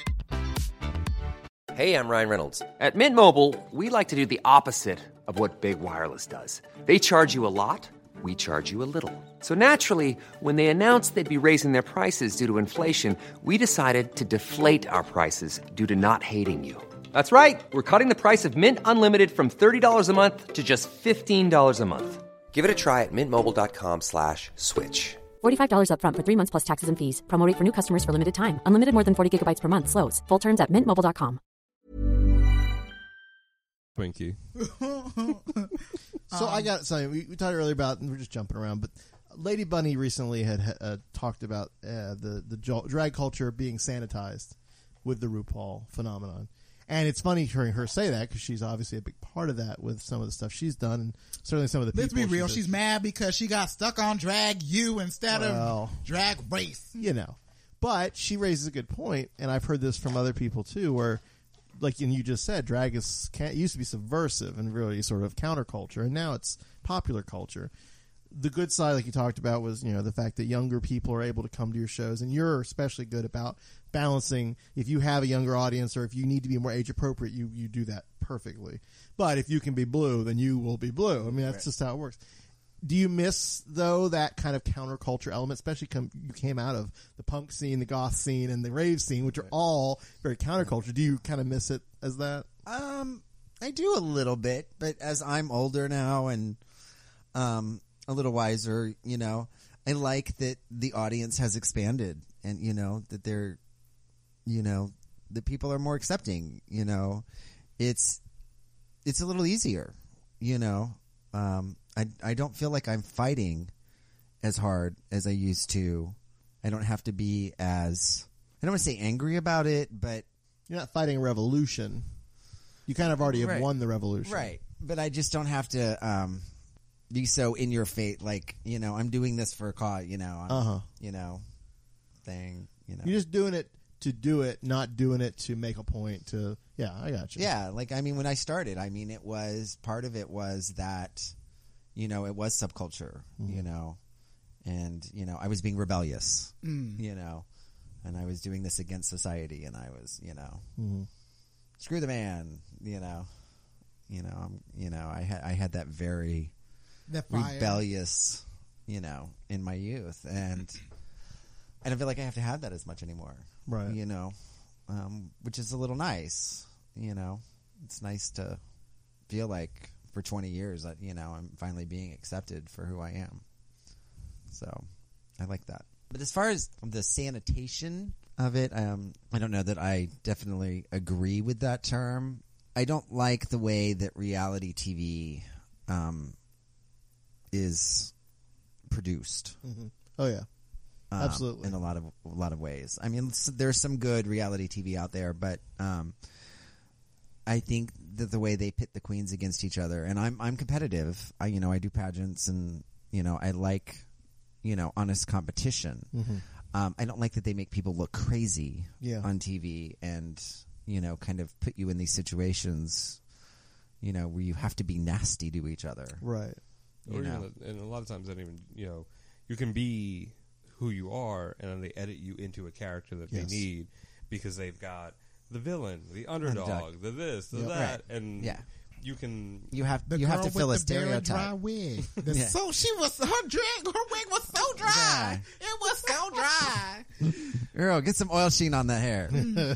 Hey, I'm Ryan Reynolds. At Mint Mobile, we like to do the opposite of what Big Wireless does. They charge you a lot, we charge you a little. So naturally, when they announced they'd be raising their prices due to inflation, we decided to deflate our prices due to not hating you. That's right. We're cutting the price of Mint Unlimited from thirty dollars a month to just fifteen dollars a month. Give it a try at mintmobile.com slash switch.
forty-five dollars up front for three months plus taxes and fees. Promo rate for new customers for limited time. Unlimited more than forty gigabytes per month. Slows full terms at mint mobile dot com.
Twinkie.
So um, I got something. We, we talked earlier about, and we're just jumping around, but Lady Bunny recently had uh, talked about uh, the the drag culture being sanitized with the RuPaul phenomenon. And it's funny hearing her say that because she's obviously a big part of that with some of the stuff she's done, and certainly some of the
Let's
people.
Let's be real.
She's,
she's mad because she got stuck on Drag U instead
well,
of Drag Race.
You know. But she raises a good point, and I've heard this from other people too, where, like and you just said, drag is can't, used to be subversive and really sort of counterculture, and now it's popular culture. The good side, like you talked about, was you know the fact that younger people are able to come to your shows, and you're especially good about balancing. If you have a younger audience, or if you need to be more age appropriate, you you do that perfectly. But if you can be blue, then you will be blue. I mean, that's right. Just how it works. Do you miss though that kind of counterculture element, especially come, you came out of the punk scene, the goth scene, and the rave scene, which are all very counterculture? Do you kind of miss it as that?
Um, I do a little bit, but as I'm older now and um. a little wiser, you know, I like that the audience has expanded and, you know, that they're, you know, the people are more accepting, you know, it's, it's a little easier, you know, um, I, I don't feel like I'm fighting as hard as I used to. I don't have to be as, I don't want to say angry about it, but
you're not fighting a revolution. You kind of already have
right.
won the revolution.
Right. But I just don't have to, um, be so in your fate, like, you know, I'm doing this for a cause, you know, I'm,
uh-huh.
you know, thing, you know.
You're just doing it to do it, not doing it to make a point to, yeah, I got you.
Yeah, like, I mean, when I started, I mean, it was, part of it was that, you know, it was subculture, mm. you know, and, you know, I was being rebellious,
mm.
you know, and I was doing this against society, and I was, you know,
mm-hmm.
screw the man, you know, you know, I'm, you know, I had, I had that very rebellious, you know, in my youth, and I don't feel like I have to have that as much anymore,
right?
You know, um, which is a little nice. You know, it's nice to feel like for twenty years that you know I'm finally being accepted for who I am. So I like that. But as far as the sanitation of it, um, I don't know that I definitely agree with that term. I don't like the way that reality T V. Um, is produced.
Mm-hmm. Oh yeah,
um,
absolutely.
In a lot of a lot of ways. I mean, there's some good reality T V out there, but um, I think that the way they pit the queens against each other, and I'm I'm competitive. I you know I do pageants, and you know I like you know honest competition.
Mm-hmm.
Um, I don't like that they make people look crazy
yeah.
on T V, and you know kind of put you in these situations, you know, where you have to be nasty to each other,
right?
Or even, and a lot of times, that even you know, you can be who you are, and then they edit you into a character that
yes.
they need because they've got the villain, the underdog,
underdog.
the this, the
yep.
that,
right.
and
yeah.
you can
you have
the
you
girl
have to fill
with
a
the
stereotype.
Dry wig. The
yeah.
So she was her drag, her wig was so dry.
Yeah.
It was so dry.
Girl, get some oil sheen on that hair.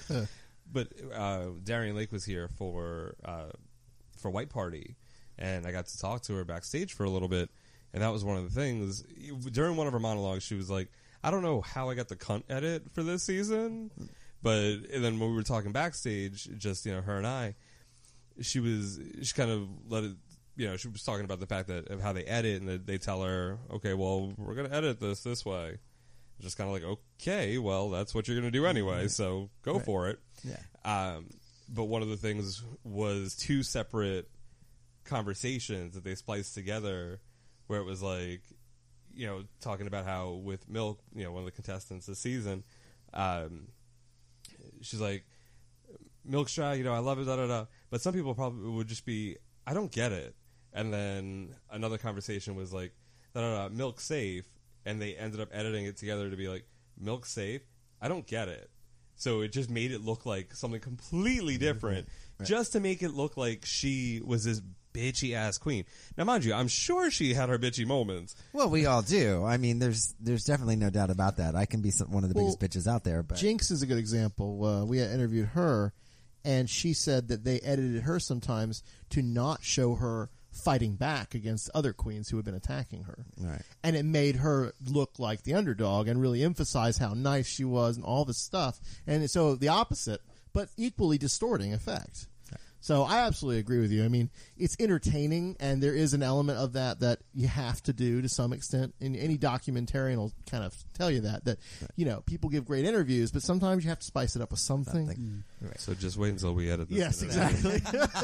But uh, Darian Lake was here for uh, for White Party, and I got to talk to her backstage for a little bit, and that was one of the things. During one of her monologues, she was like, "I don't know how I got the cunt edit for this season." But and then when we were talking backstage, just you know, her and I, she was she kind of let it, you know, she was talking about the fact that of how they edit, and that they tell her, okay, well, we're gonna edit this this way. Just kind of like, okay, well, that's what you're gonna do anyway, so go
right.
for it.
Yeah.
Um, but one of the things was two separate conversations that they spliced together, where it was like, you know, talking about how with Milk, you know, one of the contestants this season. Um, She's like, Milk's dry, you know, I love it, da da da. But some people probably would just be, I don't get it. And then another conversation was like, da da da, Milk's safe. And they ended up editing it together to be like, Milk's safe? I don't get it. So it just made it look like something completely different, right. just to make it look like she was this bitchy ass queen. Now, mind you, I'm sure she had her bitchy moments.
Well, we all do. I mean, there's there's definitely no doubt about that. I can be some, one of the
well,
biggest bitches out there. But
Jinx is a good example. Uh, we had interviewed her, and she said that they edited her sometimes to not show her fighting back against other queens who had been attacking her.
Right.
And it made her look like the underdog and really emphasize how nice she was and all this stuff. And so the opposite, but equally distorting effect. So I absolutely agree with you. I mean, it's entertaining, and there is an element of that that you have to do to some extent. And any documentarian will kind of tell you that, that, you know, people give great interviews, but sometimes you have to spice it up with something.
something. Right.
So just wait until we edit this.
Yes, exactly.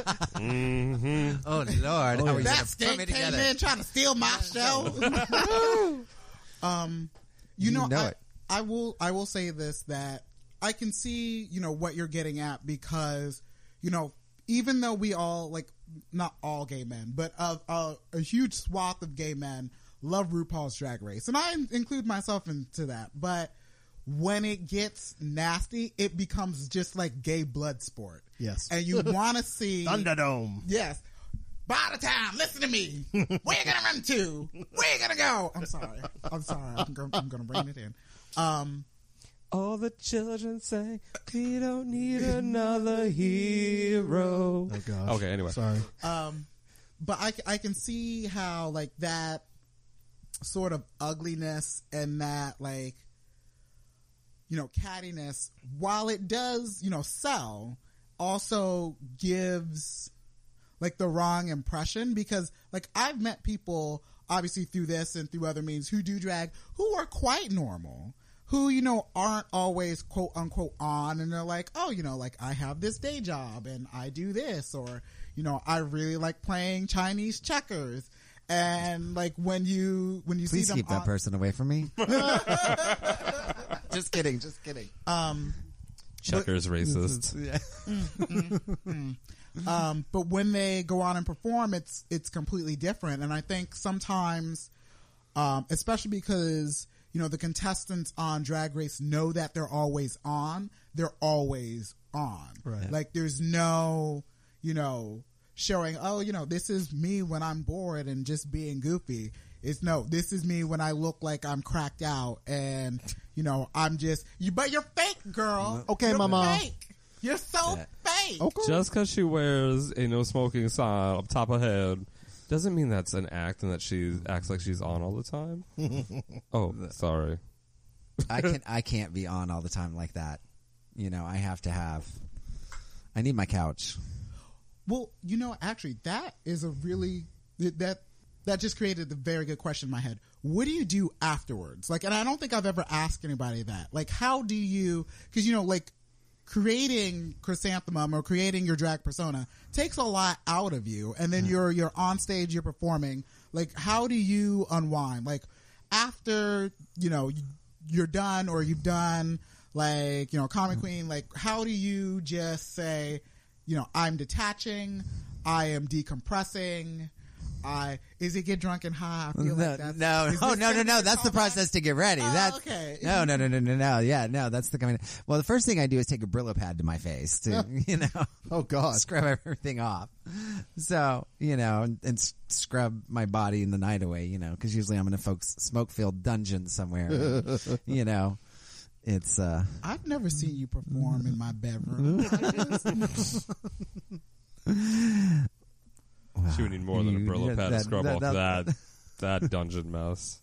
mm-hmm.
Oh, Lord.
Oh,
how
yeah.
are you
That
gonna
stink
put me
came
together?
in trying to steal my show. um, you,
You
know,
know
I,
it.
I will. I will say this, that I can see, you know, what you're getting at, because, you know, even though we all, like, not all gay men, but a, a, a huge swath of gay men love RuPaul's Drag Race, and I include myself into that. But when it gets nasty, it becomes just like gay blood sport.
Yes.
And you want to see
Thunderdome.
Yes. By the time, listen to me. Where you gonna run to? Where you gonna go? I'm sorry. I'm sorry. I'm gonna, I'm gonna bring it in. Um,
All the children say, we don't need another hero.
Oh, gosh.
Okay, anyway.
Sorry.
um, but I, I can see how, like, that sort of ugliness and that, like, you know, cattiness, while it does, you know, sell, also gives, like, the wrong impression, because, like, I've met people, obviously through this and through other means, who do drag, who are quite normal, who, you know, aren't always quote unquote on, and they're like, oh, you know, like, I have this day job and I do this, or, you know, I really like playing Chinese checkers. And, like, when you, when you
Please
see them
keep that
on-
person away from me. Just kidding. Just kidding.
Um,
Checkers racist.
Yeah.
mm, mm, mm. Um, but when they go on and perform, it's it's completely different. And I think sometimes, um, especially because, you know, the contestants on Drag Race know that they're always on, they're always on.
Right.
Like, there's no, you know, showing, oh, you know, this is me when I'm bored and just being goofy. It's no, this is me when I look like I'm cracked out and, you know, I'm just, you, but you're fake, girl.
Okay,
you're
mama.
Fake. You're so
Yeah.
fake.
Okay.
Just because she wears a no smoking sign up top of her head doesn't mean that's an act and that she acts like she's on all the time. Oh, sorry.
I can I can't be on all the time like that. You know, I have to have. I need my couch.
Well, you know, actually, that is a really that that just created a very good question in my head. What do you do afterwards? Like, and I don't think I've ever asked anybody that. Like, how do you? Because, you know, like, creating Chrysanthemum or creating your drag persona takes a lot out of you, and then you're you're on stage, you're performing. Like, how do you unwind? Like, after, you know, you're done or you've done, like, you know, Comic Queen, like, how do you just say, you know, I'm detaching, I am decompressing, I is it get drunk and high? I feel
no,
like that's,
no,
is
no,
this
no, no, no.
something
That's the
called that?
process to get ready.
Oh,
that's
okay.
No, no, no, no, no, no. Yeah, no. That's the coming. Well, the first thing I do is take a Brillo pad to my face to, you know,
oh god,
scrub everything off. So, you know, and, and s- scrub my body in the night away. You know, because usually I'm in a folks smoke-filled dungeon somewhere. And, you know, it's. uh
I've never seen you perform in my bedroom.
Wow. She would need more than a Brillo
You-
pad
that-
to scrub
that-
off
that-
that that dungeon mouse.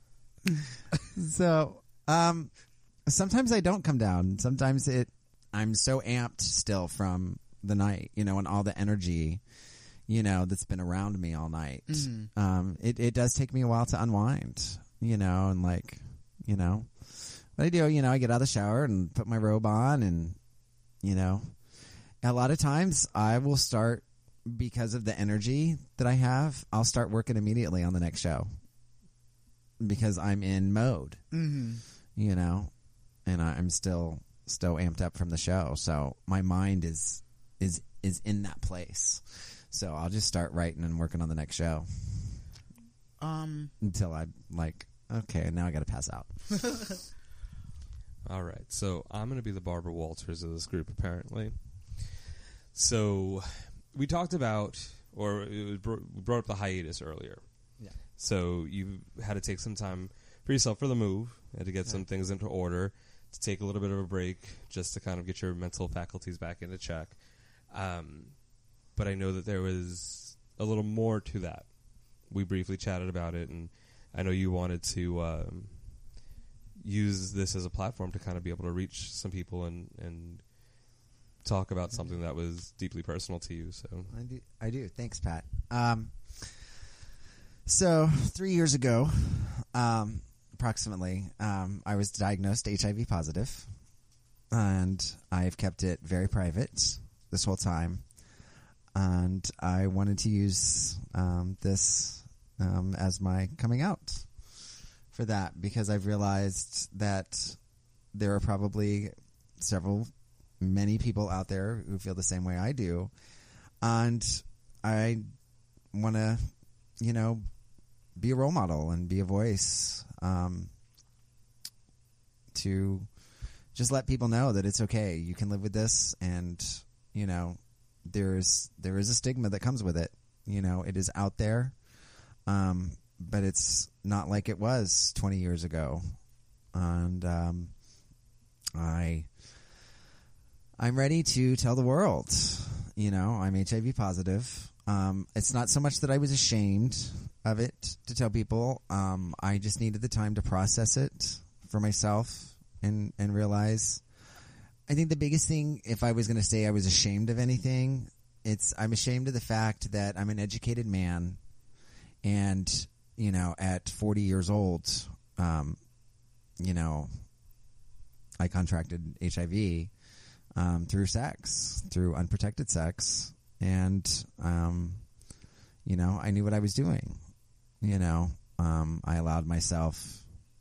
So, um, sometimes I don't come down. Sometimes it, I'm so amped still from the night, you know, and all the energy, you know, that's been around me all night.
Mhm.
Um, it, it does take me a while to unwind, you know, and like, you know, what I do, you know, I get out of the shower and put my robe on and, you know, a lot of times I will start, because of the energy that I have, I'll start working immediately on the next show because I'm in mode,
Mm-hmm.
you know, and I'm still still amped up from the show. So my mind is is is in that place. So I'll just start writing and working on the next show
Um,
until I like, okay, now I got to pass out.
All right, so I'm going to be the Barbara Walters of this group, apparently. So we talked about, or it was bro- we brought up the hiatus earlier.
Yeah.
So you had to take some time for yourself for the move, and to get some things into order, to take a little bit of a break, just to kind of get your mental faculties back into check. Um, but I know that there was a little more to that. We briefly chatted about it, and I know you wanted to um, use this as a platform to kind of be able to reach some people and, and talk about something that was deeply personal to you. So
I do. I do. Thanks, Pat. Um, so three years ago, um, approximately, um, I was diagnosed H I V positive, and I've kept it very private this whole time. And I wanted to use um, this um, as my coming out for that, because I've realized that there are probably several, many people out there who feel the same way I do. And I want to, you know, be a role model and be a voice um, to just let people know that it's okay. You can live with this, and, you know, there's there is a stigma that comes with it. You know, it is out there, um, but it's not like it was twenty years ago. And um, I, I'm ready to tell the world, you know, I'm H I V positive. Um, it's not so much that I was ashamed of it to tell people. Um, I just needed the time to process it for myself and, and realize. I think the biggest thing, if I was going to say I was ashamed of anything, it's I'm ashamed of the fact that I'm an educated man, and, you know, at forty years old, um, you know, I contracted H I V um, through sex, through unprotected sex, and, um, you know, I knew what I was doing. You know, um, I allowed myself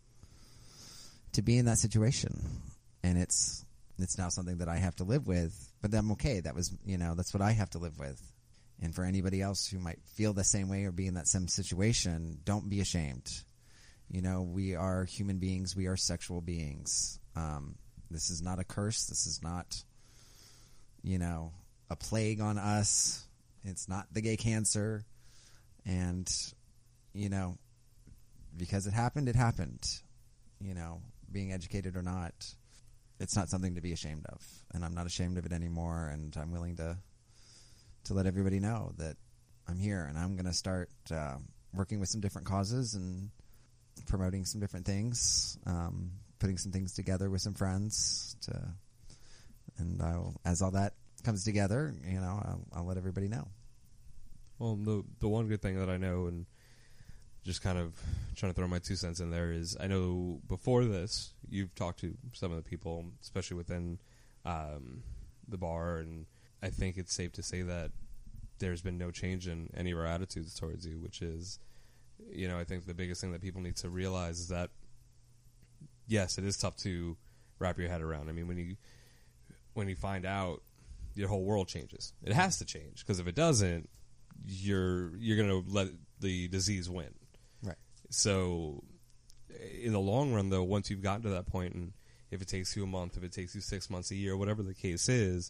to be in that situation, and it's it's now something that I have to live with, but I'm okay. That was, you know, that's what I have to live with. And for anybody else who might feel the same way or be in that same situation, don't be ashamed. You know, we are human beings. We are sexual beings. Um, this is not a curse. This is not, you know, a plague on us. It's not the gay cancer. And, you know, because it happened, it happened. You know, being educated or not, it's not something to be ashamed of. And I'm not ashamed of it anymore. And I'm willing to to let everybody know that I'm here, and I'm going to start uh, working with some different causes and promoting some different things, um, putting some things together with some friends. To, and I'll, as all that comes together, you know, I'll, I'll let everybody know.
Well, the the one good thing that I know, and just kind of trying to throw my two cents in there, is I know before this, you've talked to some of the people, especially within um, the bar, and I think it's safe to say that there's been no change in any of our attitudes towards you, which is, you know, I think the biggest thing that people need to realize is that, yes, it is tough to wrap your head around. I mean, when you when you find out, your whole world changes. It has to change, because if it doesn't, you're you're going to let the disease win.
Right.
So, in the long run, though, once you've gotten to that point, and if it takes you a month, if it takes you six months, a year, whatever the case is,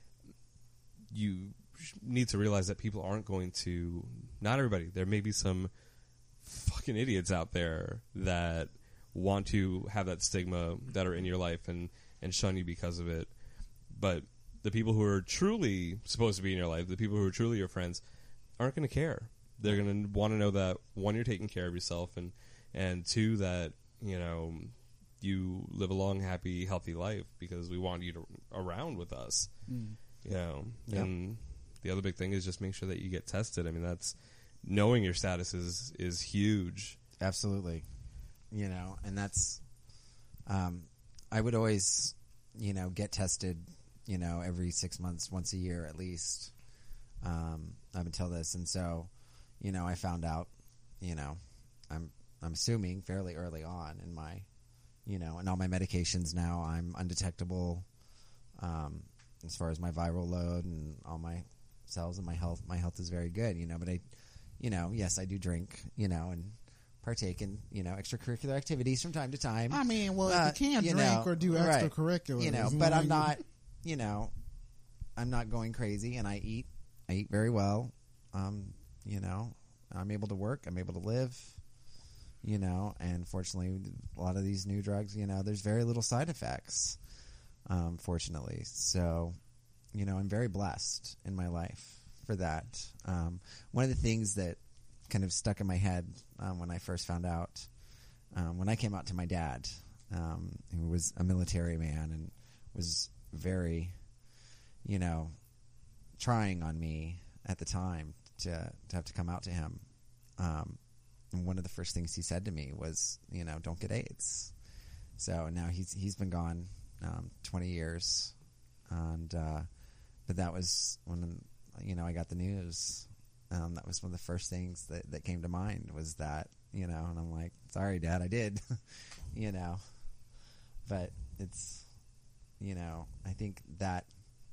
you need to realize that people aren't going to, not everybody, there may be some fucking idiots out there that want to have that stigma that are in your life and, and shun you because of it. But the people who are truly supposed to be in your life, the people who are truly your friends, aren't going to care. They're going to want to know that, one, you're taking care of yourself, and, and two, that, you know, you live a long, happy, healthy life, because we want you to around with us. Mm. You know,
yeah.
And the other big thing is just make sure that you get tested. I mean, that's, knowing your status is, is huge.
Absolutely. You know, and that's, um, I would always, you know, get tested, you know, every six months, once a year at least, um, up until this. And so, you know, I found out, you know, I'm, I'm assuming fairly early on in my, you know, and all my medications now, I'm undetectable, um, as far as my viral load and all my cells and my health. My health is very good, you know, but I, you know, yes, I do drink, you know, and partake in, you know, extracurricular activities from time to time.
I mean, well,
uh,
if you can't
you
drink
know,
or do
right,
extracurriculars,
you know,
you
but
know,
I'm
you-
not, you know, I'm not going crazy, and I eat, I eat very well. Um, you know, I'm able to work, I'm able to live, you know, and fortunately, a lot of these new drugs, you know, there's very little side effects, um, fortunately. So, you know, I'm very blessed in my life for that. Um, one of the things that kind of stuck in my head um, when I first found out, um, when I came out to my dad, um, who was a military man and was very, you know, trying on me at the time to to have to come out to him. Um, and one of the first things he said to me was, you know, don't get AIDS. So now he's he's been gone um, twenty years, and uh, but that was when, you know, I got the news. Um, that was one of the first things that, that came to mind was that, you know, and I'm like, sorry, Dad, I did, you know, but it's, you know, I think that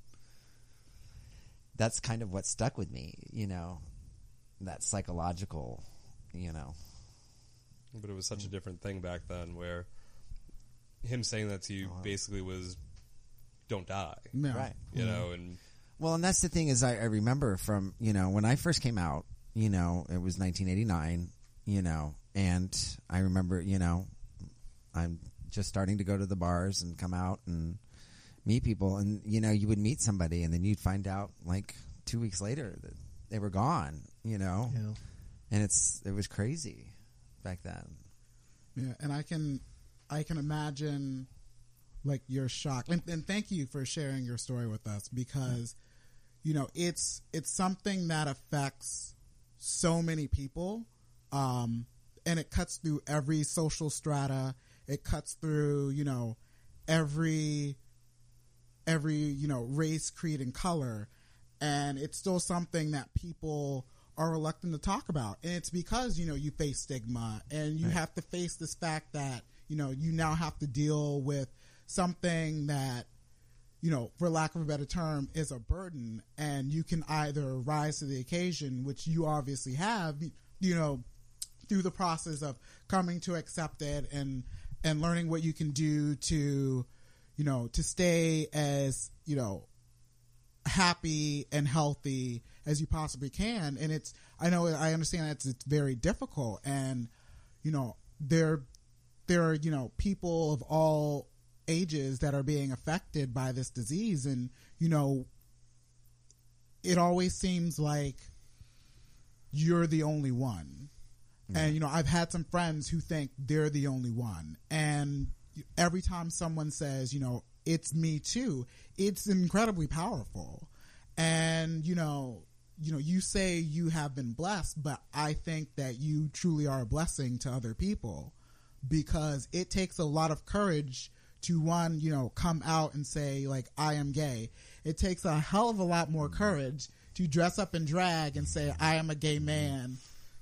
that's kind of what stuck with me, you know, that psychological, you know.
But it was such a different thing back then, where him saying that to you basically was, don't die.
No.
Right.
You know, and
Well, and that's the thing is I, I remember from, you know, when I first came out, you know, it was nineteen eighty-nine, you know, and I remember, you know, I'm just starting to go to the bars and come out and meet people, and, you know, you would meet somebody and then you'd find out like two weeks later that they were gone, you know,
Yeah.
and it's, it was crazy back then.
Yeah, and I can, I can imagine, like, your shock, and, and thank you for sharing your story with us, because, you know, it's it's something that affects so many people, um, and it cuts through every social strata. It cuts through, you know, every every you know race, creed, and color, and it's still something that people are reluctant to talk about, and it's because, you know, you face stigma, and you
Right.
have to face this fact that, you know, you now have to deal with something that, you know, for lack of a better term, is a burden, and you can either rise to the occasion, which you obviously have, you know, through the process of coming to accept it and and learning what you can do to, you know, to stay as, you know, happy and healthy as you possibly can. And it's, I know, I understand that it's, it's very difficult, and, you know, there there are, you know, people of all ages that are being affected by this disease, and, you know, it always seems like you're the only one. Yeah. And, you know, I've had some friends who think they're the only one, and every time someone says, you know, it's me too, it's incredibly powerful. And, you know, you know, you say you have been blessed, but I think that you truly are a blessing to other people, because it takes a lot of courage to one, you know, come out and say like, I am gay. It takes a hell of a lot more courage to dress up in drag and say, I am a gay man.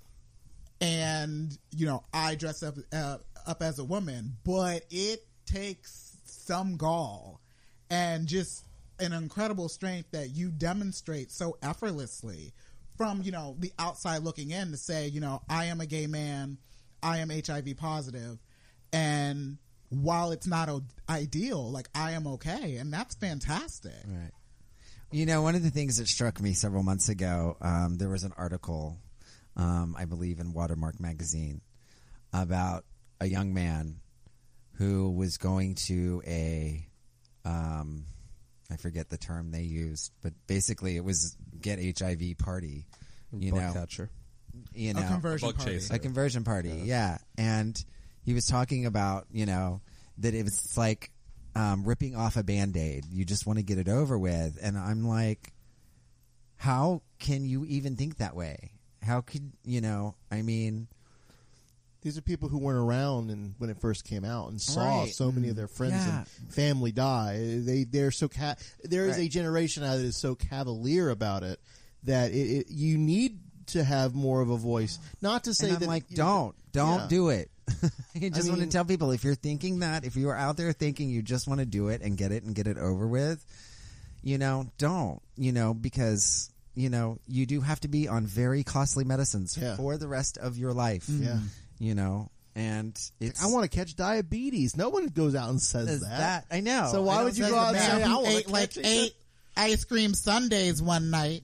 And, you know, I dress up, uh, up as a woman, but it takes some gall and just an incredible strength that you demonstrate so effortlessly from, you know, the outside looking in to say, you know, I am a gay man, I am H I V positive, and while it's not o- ideal, like, I am okay, and that's fantastic.
Right. You know, one of the things that struck me several months ago, um, there was an article, um, I believe in Watermark magazine, about a young man who was going to a, um, I forget the term they used, but basically it was get H I V party, you
Bug
know,
catcher.
you know,
A conversion
Bug
party.
chaser.
a conversion party. Yeah. And he was talking about, you know, that it was like, um, ripping off a Band-Aid. You just want to get it over with. And I'm like, how can you even think that way? How could, you know, I mean,
These are people who weren't around and when it first came out and saw
Right.
so many of their friends
Yeah.
and family die. They they're so ca- there is
Right.
a generation now that is so cavalier about it that it, it, you need to have more of a voice. Not to say
and I'm
that
like,
you know,
don't, don't
yeah.
do it. I just
I
want
mean-
to tell people, if you're thinking that, if you are out there thinking you just want to do it and get it and get it over with, you know, don't, you know, because, you know, you do have to be on very costly medicines
Yeah.
for the rest of your life.
Yeah.
You know, and it's,
I want to catch diabetes. No one goes out and says
Says
that.
that. I know.
So why
I
would you
don't
go
say
out and
that.
say,
Man
I
who
want
ate
to
like
catch
eight ice cream sundaes one night.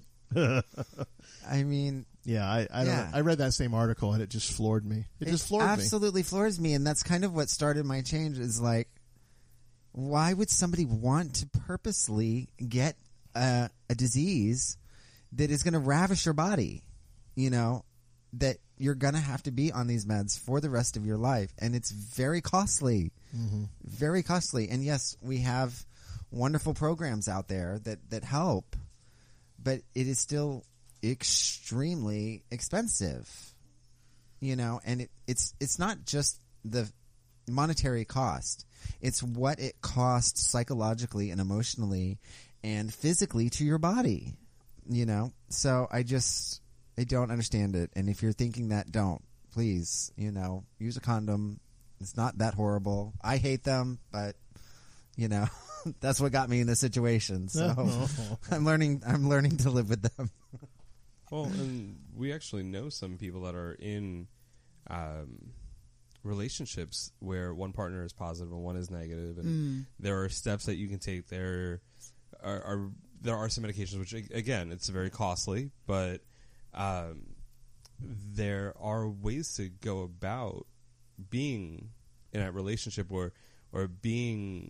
I mean,
Yeah, I, I don't.
Yeah.
I read that same article and it just floored me. It, just floored me.
absolutely floors me, and that's kind of what started my change. Is like, why would somebody want to purposely get a, a disease that is going to ravish your body? You know, that you're going to have to be on these meds for the rest of your life, and it's very costly,
Mm-hmm.
very costly. And yes, we have wonderful programs out there that that help, but it is still extremely expensive, you know, and it, it's it's not just the monetary cost, it's what it costs psychologically and emotionally and physically to your body, you know. So I just I don't understand it, and if you're thinking that, don't, please, you know, use a condom. It's not that horrible. I hate them, but you know, that's what got me in this situation. So I'm learning I'm learning to live with them.
Well, and we actually know some people that are in um, relationships where one partner is positive and one is negative, and
Mm.
there are steps that you can take. There are, are there are some medications which, again, it's very costly, but um, there are ways to go about being in a relationship or or being,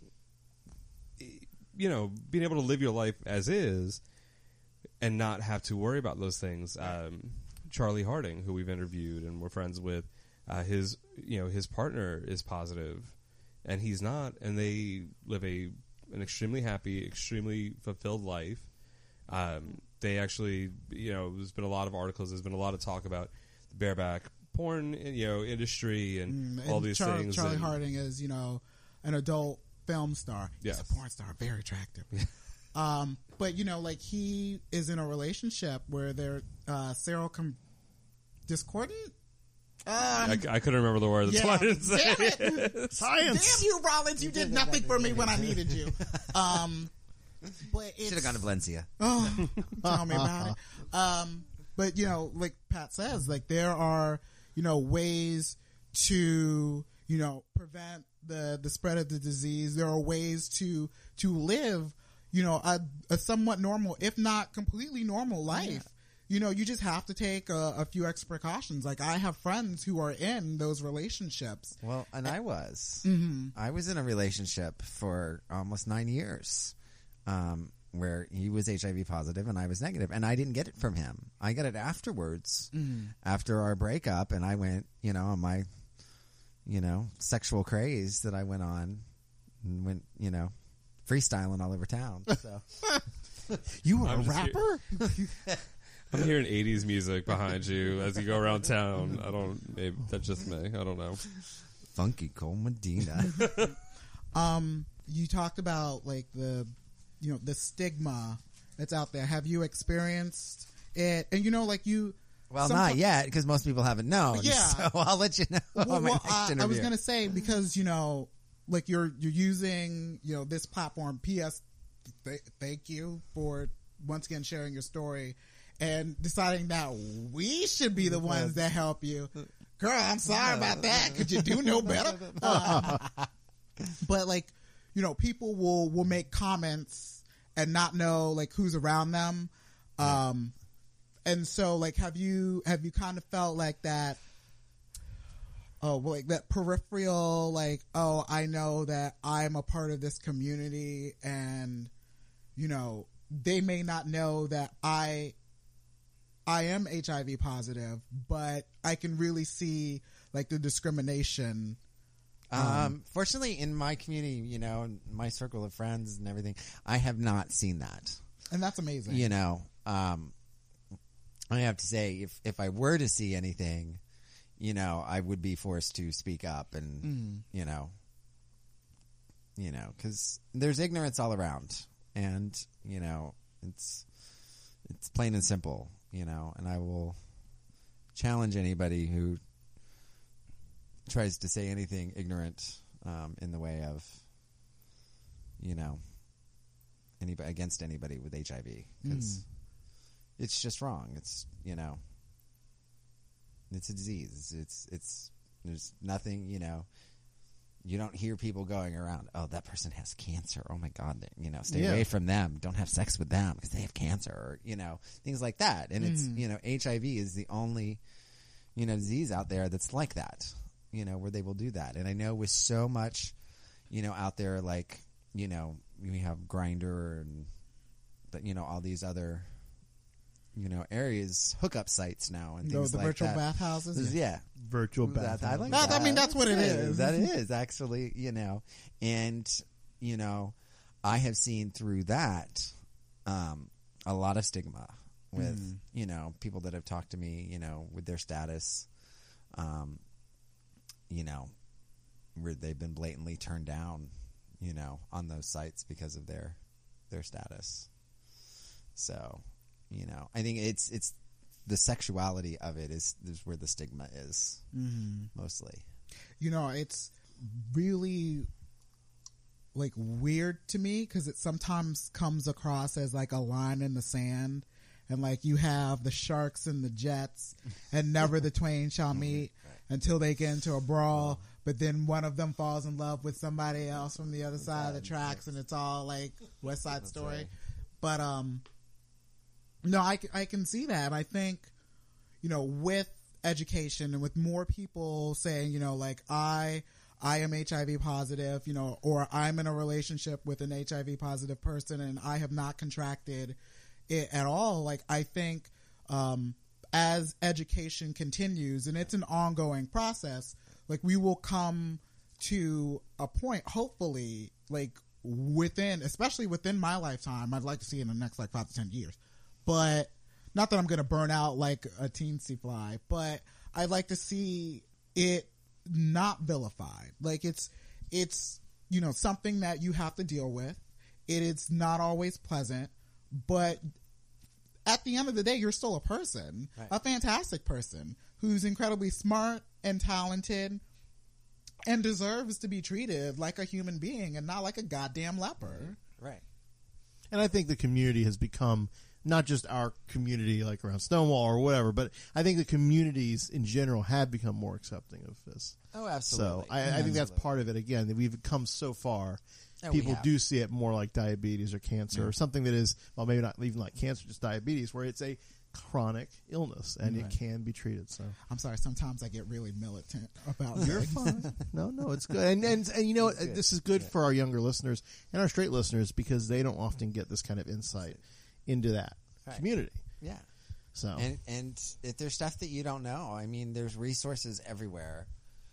you know, being able to live your life as is and not have to worry about those things. Um, Charlie Harding, who we've interviewed and we're friends with, uh, his you know his partner is positive, and he's not, and they live a an extremely happy, extremely fulfilled life. Um, they actually, you know, there's been a lot of articles, there's been a lot of talk about the bareback porn, you know, industry and
Mm,
all
and
these
Char-
things.
Charlie
and,
Harding is, you know, an adult film star. He's
Yes.
a porn star, very attractive. um, but you know, like he is in a relationship where they're uh, serial com- discordant. Um,
I, I couldn't remember the word. That's
yeah.
why I didn't say
Damn
it.
it.
Science.
Damn you, Rollins! You did nothing for me when I needed you. Um, but it's,
Should have gone to Valencia.
Oh, tell me about it. Um, but you know, like Pat says, like there are, you know, ways to, you know, prevent the, the spread of the disease. There are ways to, to live, you know, a, a somewhat normal, if not completely normal life.
Yeah.
You know, you just have to take a, a few extra precautions. Like I have friends who are in those relationships.
Well, and I was.
Mm-hmm.
I was in a relationship for almost nine years, um, where he was H I V positive and I was negative, and I didn't get it from him. I got it afterwards,
Mm-hmm.
after our breakup, and I went, you know, on my, you know, sexual craze that I went on, and went, you know, freestyling all over town. So
You were
I'm
a
just
rapper?
I'm hearing eighties music behind you as you go around town. I don't, maybe that's just me. I don't know.
Funky Cole Medina.
Um, you talked about like the, you know, the stigma that's out there. Have you experienced it? And you know, like you.
Well,
sometimes-
not yet, because most people haven't known.
Yeah.
So I'll let you know.
Well,
on my
well,
next
I, I
interview.
was gonna say, because you know, like you're you're using you know this platform. P S. Th- thank you for once again sharing your story and deciding that we should be the ones that help you. Girl, I'm sorry about that. Could you do no better? Um, but like, you know, people will will make comments and not know like who's around them. Um, and so like, have you have you kind of felt like that? Oh, well, like that peripheral, like, oh, I know that I'm a part of this community, and you know, they may not know that I, I am H I V positive, but I can really see like the discrimination.
Um,
Um,
fortunately, in my community, you know, in my circle of friends and everything, I have not seen that.
And that's amazing.
You know, um, I have to say, if if I were to see anything, you know, I would be forced to speak up, and
Mm.
you know, you know, because there's ignorance all around, and you know, it's it's plain and simple, you know, and I will challenge anybody who tries to say anything ignorant um, in the way of, you know, anybody against anybody with H I V, because
Mm.
it's just wrong. It's, you know, it's a disease. It's it's there's nothing, you know. You don't hear people going around, oh, that person has cancer. Oh my God, they- you know, stay
Yeah.
away from them. Don't have sex with them because they have cancer, or you know, things like that. And it's,
Mhm.
you know, H I V is the only, you know, disease out there that's like that. You know, where they will do that. And I know with so much, you know, out there, like, you know, we have Grindr and, but you know, all these other, you know, areas, hookup sites now and
No,
things
the
like
virtual
that.
bathhouses?
Yeah.
Virtual
That-
bath.
I like
That-
that.
I mean, that's what it
That
is.
That is actually, you know, and, you know, I have seen through that, um, a lot of stigma with,
Mhm.
you know, people that have talked to me, you know, with their status, um, you know, where they've been blatantly turned down, you know, on those sites because of their, their status. So, you know, I think it's, it's, the sexuality of it is, is where the stigma is,
Mhm.
mostly.
You know, it's really like weird to me because it sometimes comes across as like a line in the sand, and like you have the sharks and the jets, and never the twain shall meet until they get into a brawl. But then one of them falls in love with somebody else from the other side of the tracks, and it's all like West Side Story.
right.
But um, no, I c- I can see that. I think, you know, with education and with more people saying, you know, like I, I am H I V positive, you know, or I'm in a relationship with an H I V positive person and I have not contracted it at all. Like, I think, um, as education continues, and it's an ongoing process, like we will come to a point, hopefully, like within, especially within my lifetime, I'd like to see in the next like five to ten years, but not that I'm going to burn out like a teensy fly, but I'd like to see it not vilified. Like it's, it's, you know, something that you have to deal with. It is not always pleasant, but at the end of the day, you're still a person,
Right.
a fantastic person who's incredibly smart and talented and deserves to be treated like a human being and not like a goddamn leper.
Right.
And I think the community has become not just our community like around Stonewall or whatever, but I think the communities in general have become more accepting of this.
Oh, absolutely.
So I, I think that's part of it. Again, that we've come so far.
Oh, we
People
have.
do see it more like diabetes or cancer or something that is, well, maybe not even like cancer, just diabetes, where it's a chronic illness and
Right.
it can be treated. So
I'm sorry, sometimes I get really militant about
you're
things.
fine. No, no, it's good. And and, and you know what? This is good for our younger listeners and our straight listeners because they don't often get this kind of insight into that
Right.
community.
Yeah.
So
And and if there's stuff that you don't know, I mean, there's resources everywhere.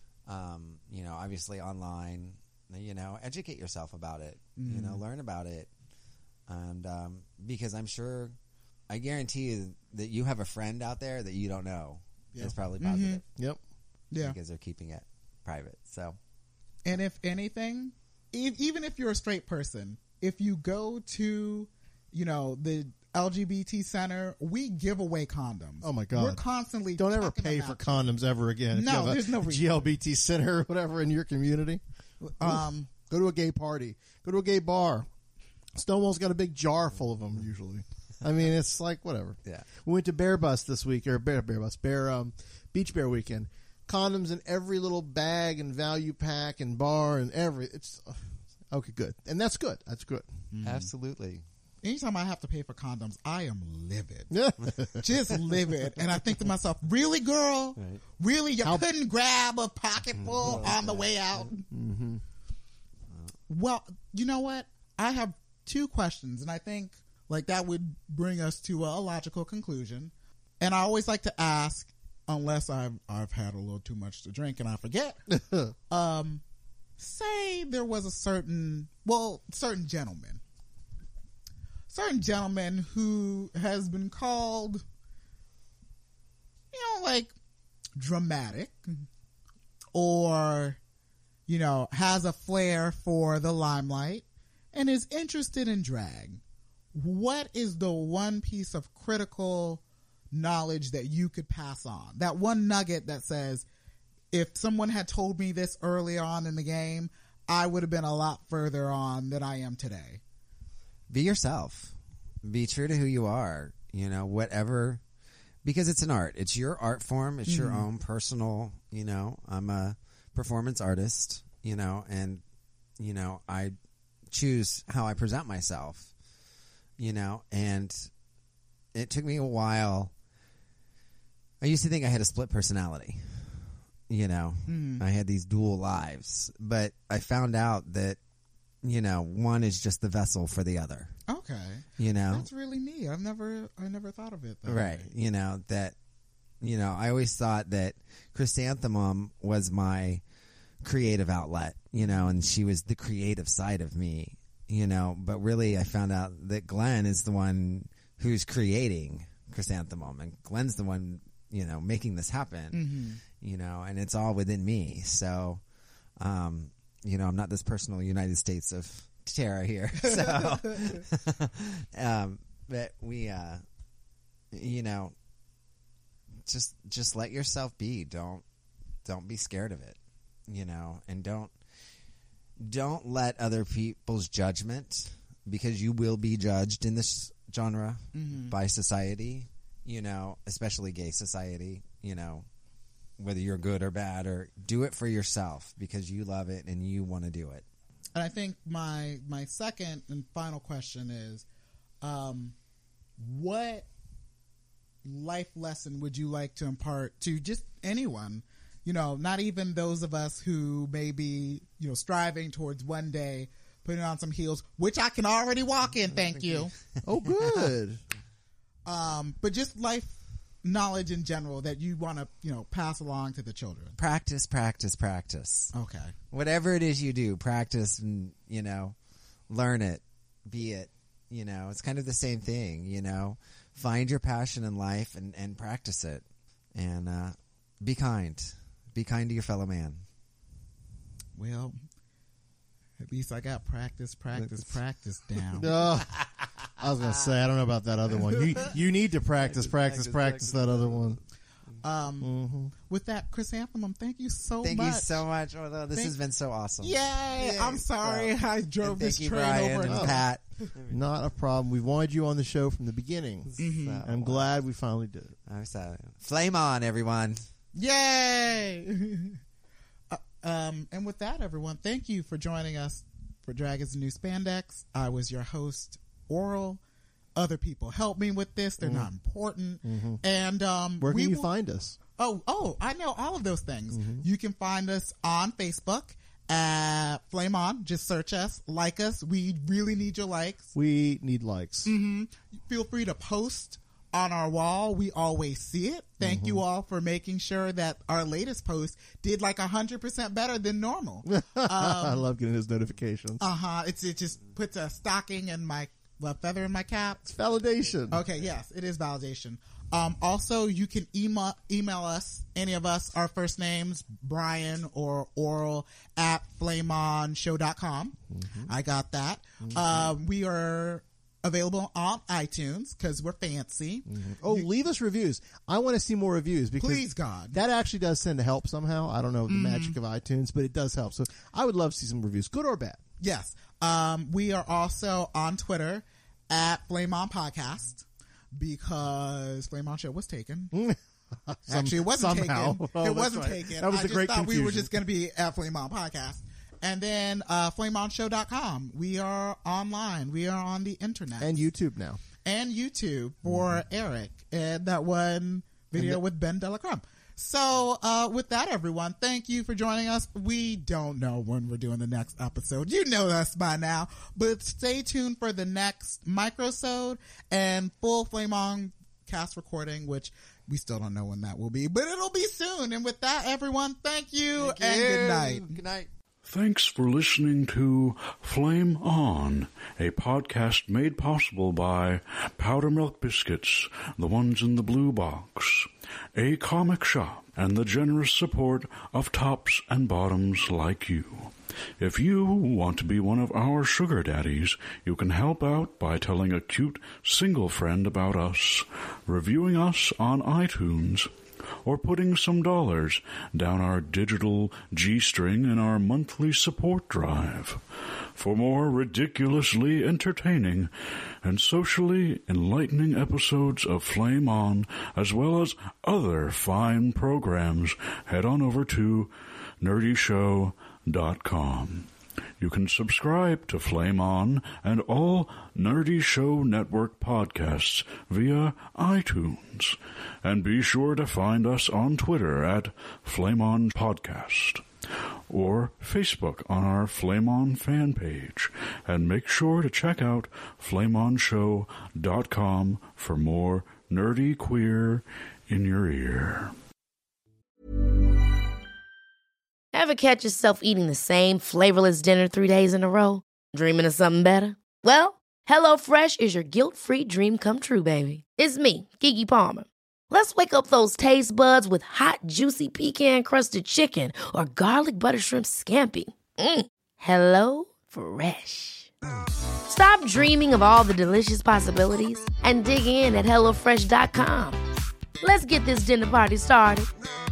Um, you know, obviously online. You know, educate yourself about it. You know,
Mhm.
learn about it, and um, because I'm sure, I guarantee you that you have a friend out there that you don't know.
Yeah.
That's probably
Mhm.
positive.
Yep.
Yeah.
Because they're keeping it private. So
And if anything, e- even if you're a straight person, if you go to, you know, the L G B T center, we give away condoms.
Oh my God.
We're constantly
Don't ever
chucking
pay
them
for
out.
condoms ever again. If
No,
you have a
there's no reason.
G L B T center or whatever in your community.
Um,
go to a gay party. Go to a gay bar. Stonewall's got a big jar full of them usually. I mean, it's like whatever.
Yeah.
We went to Bear Bus this week, or Bear Bear Bus, Bear um, Beach Bear weekend. Condoms in every little bag and value pack and bar and every. It's okay, good, and that's good. That's good.
Absolutely.
Anytime I have to pay for condoms, I am livid. Just livid. And I think to myself, really, girl?
Right.
Really? You
How-
couldn't grab a pocketful on the way out?
Mm-hmm.
Well, you know what? I have two questions, and I think like that would bring us to a logical conclusion. And I always like to ask, unless I've I've had a little too much to drink and I forget. um, say there was a certain, well, certain gentleman, certain gentleman who has been called, you know, like dramatic, or you know, has a flair for the limelight and is interested in drag. What is the one piece of critical knowledge that you could pass on? That one nugget that says, if someone had told me this early on in the game, I would have been a lot further on than I am today.
Be yourself. Be true to who you are. You know, whatever, because it's an art. It's your art form. It's your
Mhm.
own personal, you know, I'm a performance artist, you know, and, you know, I choose how I present myself, you know, and it took me a while. I used to think I had a split personality, you know,
Mm.
I had these dual lives, but I found out that, you know, one is just the vessel for the other.
Okay.
You know?
That's really neat. I've never, I never thought of it that
Right.
way.
You know, that, you know, I always thought that Chrysanthemum was my creative outlet, you know, and she was the creative side of me, you know, but really I found out that Glenn is the one who's creating Chrysanthemum, and Glenn's the one, you know, making this happen,
Mhm.
you know, and it's all within me. So, um, you know, I'm not this personal United States of Terra here. So, um, but we, uh, you know, just, just let yourself be. Don't, don't be scared of it, you know, and don't, don't let other people's judgment, because you will be judged in this genre
Mhm.
by society, you know, especially gay society, you know, whether you're good or bad, or do it for yourself because you love it and you want to do it.
And I think my my second and final question is, um, what life lesson would you like to impart to just anyone? You know, not even those of us who may be, you know, striving towards one day putting on some heels, which I can already walk in. Thank you.
Oh, good.
um, but just life knowledge in general that you want to, you know, pass along to the children.
Practice, practice, practice.
Okay.
Whatever it is you do, practice and, you know, learn it, be it, you know, it's kind of the same thing, you know, find your passion in life and, and practice it, and, uh, be kind, be kind to your fellow man.
Well, at least I got practice, practice, practice down.
No, I was gonna say I don't know about that other one. You you need to practice, practice, practice that other one.
Um,
mm-hmm.
With that, Chrysanthemum, thank you so
Thank
much.
you so much. Although this
Thank-
has been so awesome.
Yay!
Yay.
I'm sorry
So-
I drove
and
this
thank you,
train
Brian
over.
and
Oh.
Pat.
Not a problem. We wanted you on the show from the beginning.
Mhm.
And I'm glad we finally did it.
I'm sorry. Flame on, everyone.
Yay! uh, um, and with that, everyone, thank you for joining us for Dragons New Spandex. I was your host, Oral. Other people help me with this. They're
Mm.
not important.
Mhm.
And um,
Where
we
can you
will-
find us?
Oh, oh, I know all of those things.
Mm-hmm.
You can find us on Facebook at Flame On. Just search us, like us. We really need your likes.
We need likes.
Mm-hmm. Feel free to post on our wall. We always see it. Thank
Mm-hmm.
you all for making sure that our latest post did like one hundred percent better than normal.
I
um,
love getting those notifications.
uh-huh. It's, it just puts a stocking in my, a feather in my cap.
It's validation.
Okay, yes, it is validation. Um, also, you can email, email us, any of us, our first names, Brian or Oral, at flameonshow dot com. Mm-hmm. I got that. Mm-hmm. Um, we are available on iTunes because we're fancy.
Mm-hmm. Oh, you, leave us reviews. I want to see more reviews because
please, God,
that actually does tend to help somehow. I don't know the
mm-hmm.
magic of iTunes, but it does help. So I would love to see some reviews, good or bad.
Yes. Um, we are also on Twitter at Flame On Podcast. Because Flame On Show was taken.
Some,
Actually, it wasn't
somehow.
taken.
Oh,
it wasn't
right.
taken.
That was
I
the
just
great
thought
confusion.
we were just going to be at Flame On Podcast. And then uh, flame on show dot com. We are online. We are on the internet.
And YouTube now.
And YouTube for mm-hmm. Eric. And that one video the- with Ben Delacrumb. So, uh, with that, everyone, thank you for joining us. We don't know when we're doing the next episode. You know us by now. But stay tuned for the next microsode and full Flame On cast recording, which we still don't know when that will be, but it'll be soon. And with that, everyone, thank you
thank
and
you.
good night.
Good night.
Thanks for listening to Flame On, a podcast made possible by Powder Milk Biscuits, the ones in the blue box, a comic shop, and the generous support of tops and bottoms like you. If you want to be one of our sugar daddies, you can help out by telling a cute single friend about us, reviewing us on iTunes, or putting some dollars down our digital G-string in our monthly support drive. For more ridiculously entertaining and socially enlightening episodes of Flame On, as well as other fine programs, head on over to nerdy show dot com. You can subscribe to Flame On and all Nerdy Show Network podcasts via iTunes. And be sure to find us on Twitter at Flame On Podcast or Facebook on our Flame On fan page. And make sure to check out flame on show dot com for more nerdy queer in your ear.
Ever catch yourself eating the same flavorless dinner three days in a row? Dreaming of something better? Well, HelloFresh is your guilt-free dream come true, baby. It's me, Keke Palmer. Let's wake up those taste buds with hot, juicy pecan-crusted chicken or garlic butter shrimp scampi. Mm. Hello Fresh. Stop dreaming of all the delicious possibilities and dig in at hello fresh dot com. Let's get this dinner party started.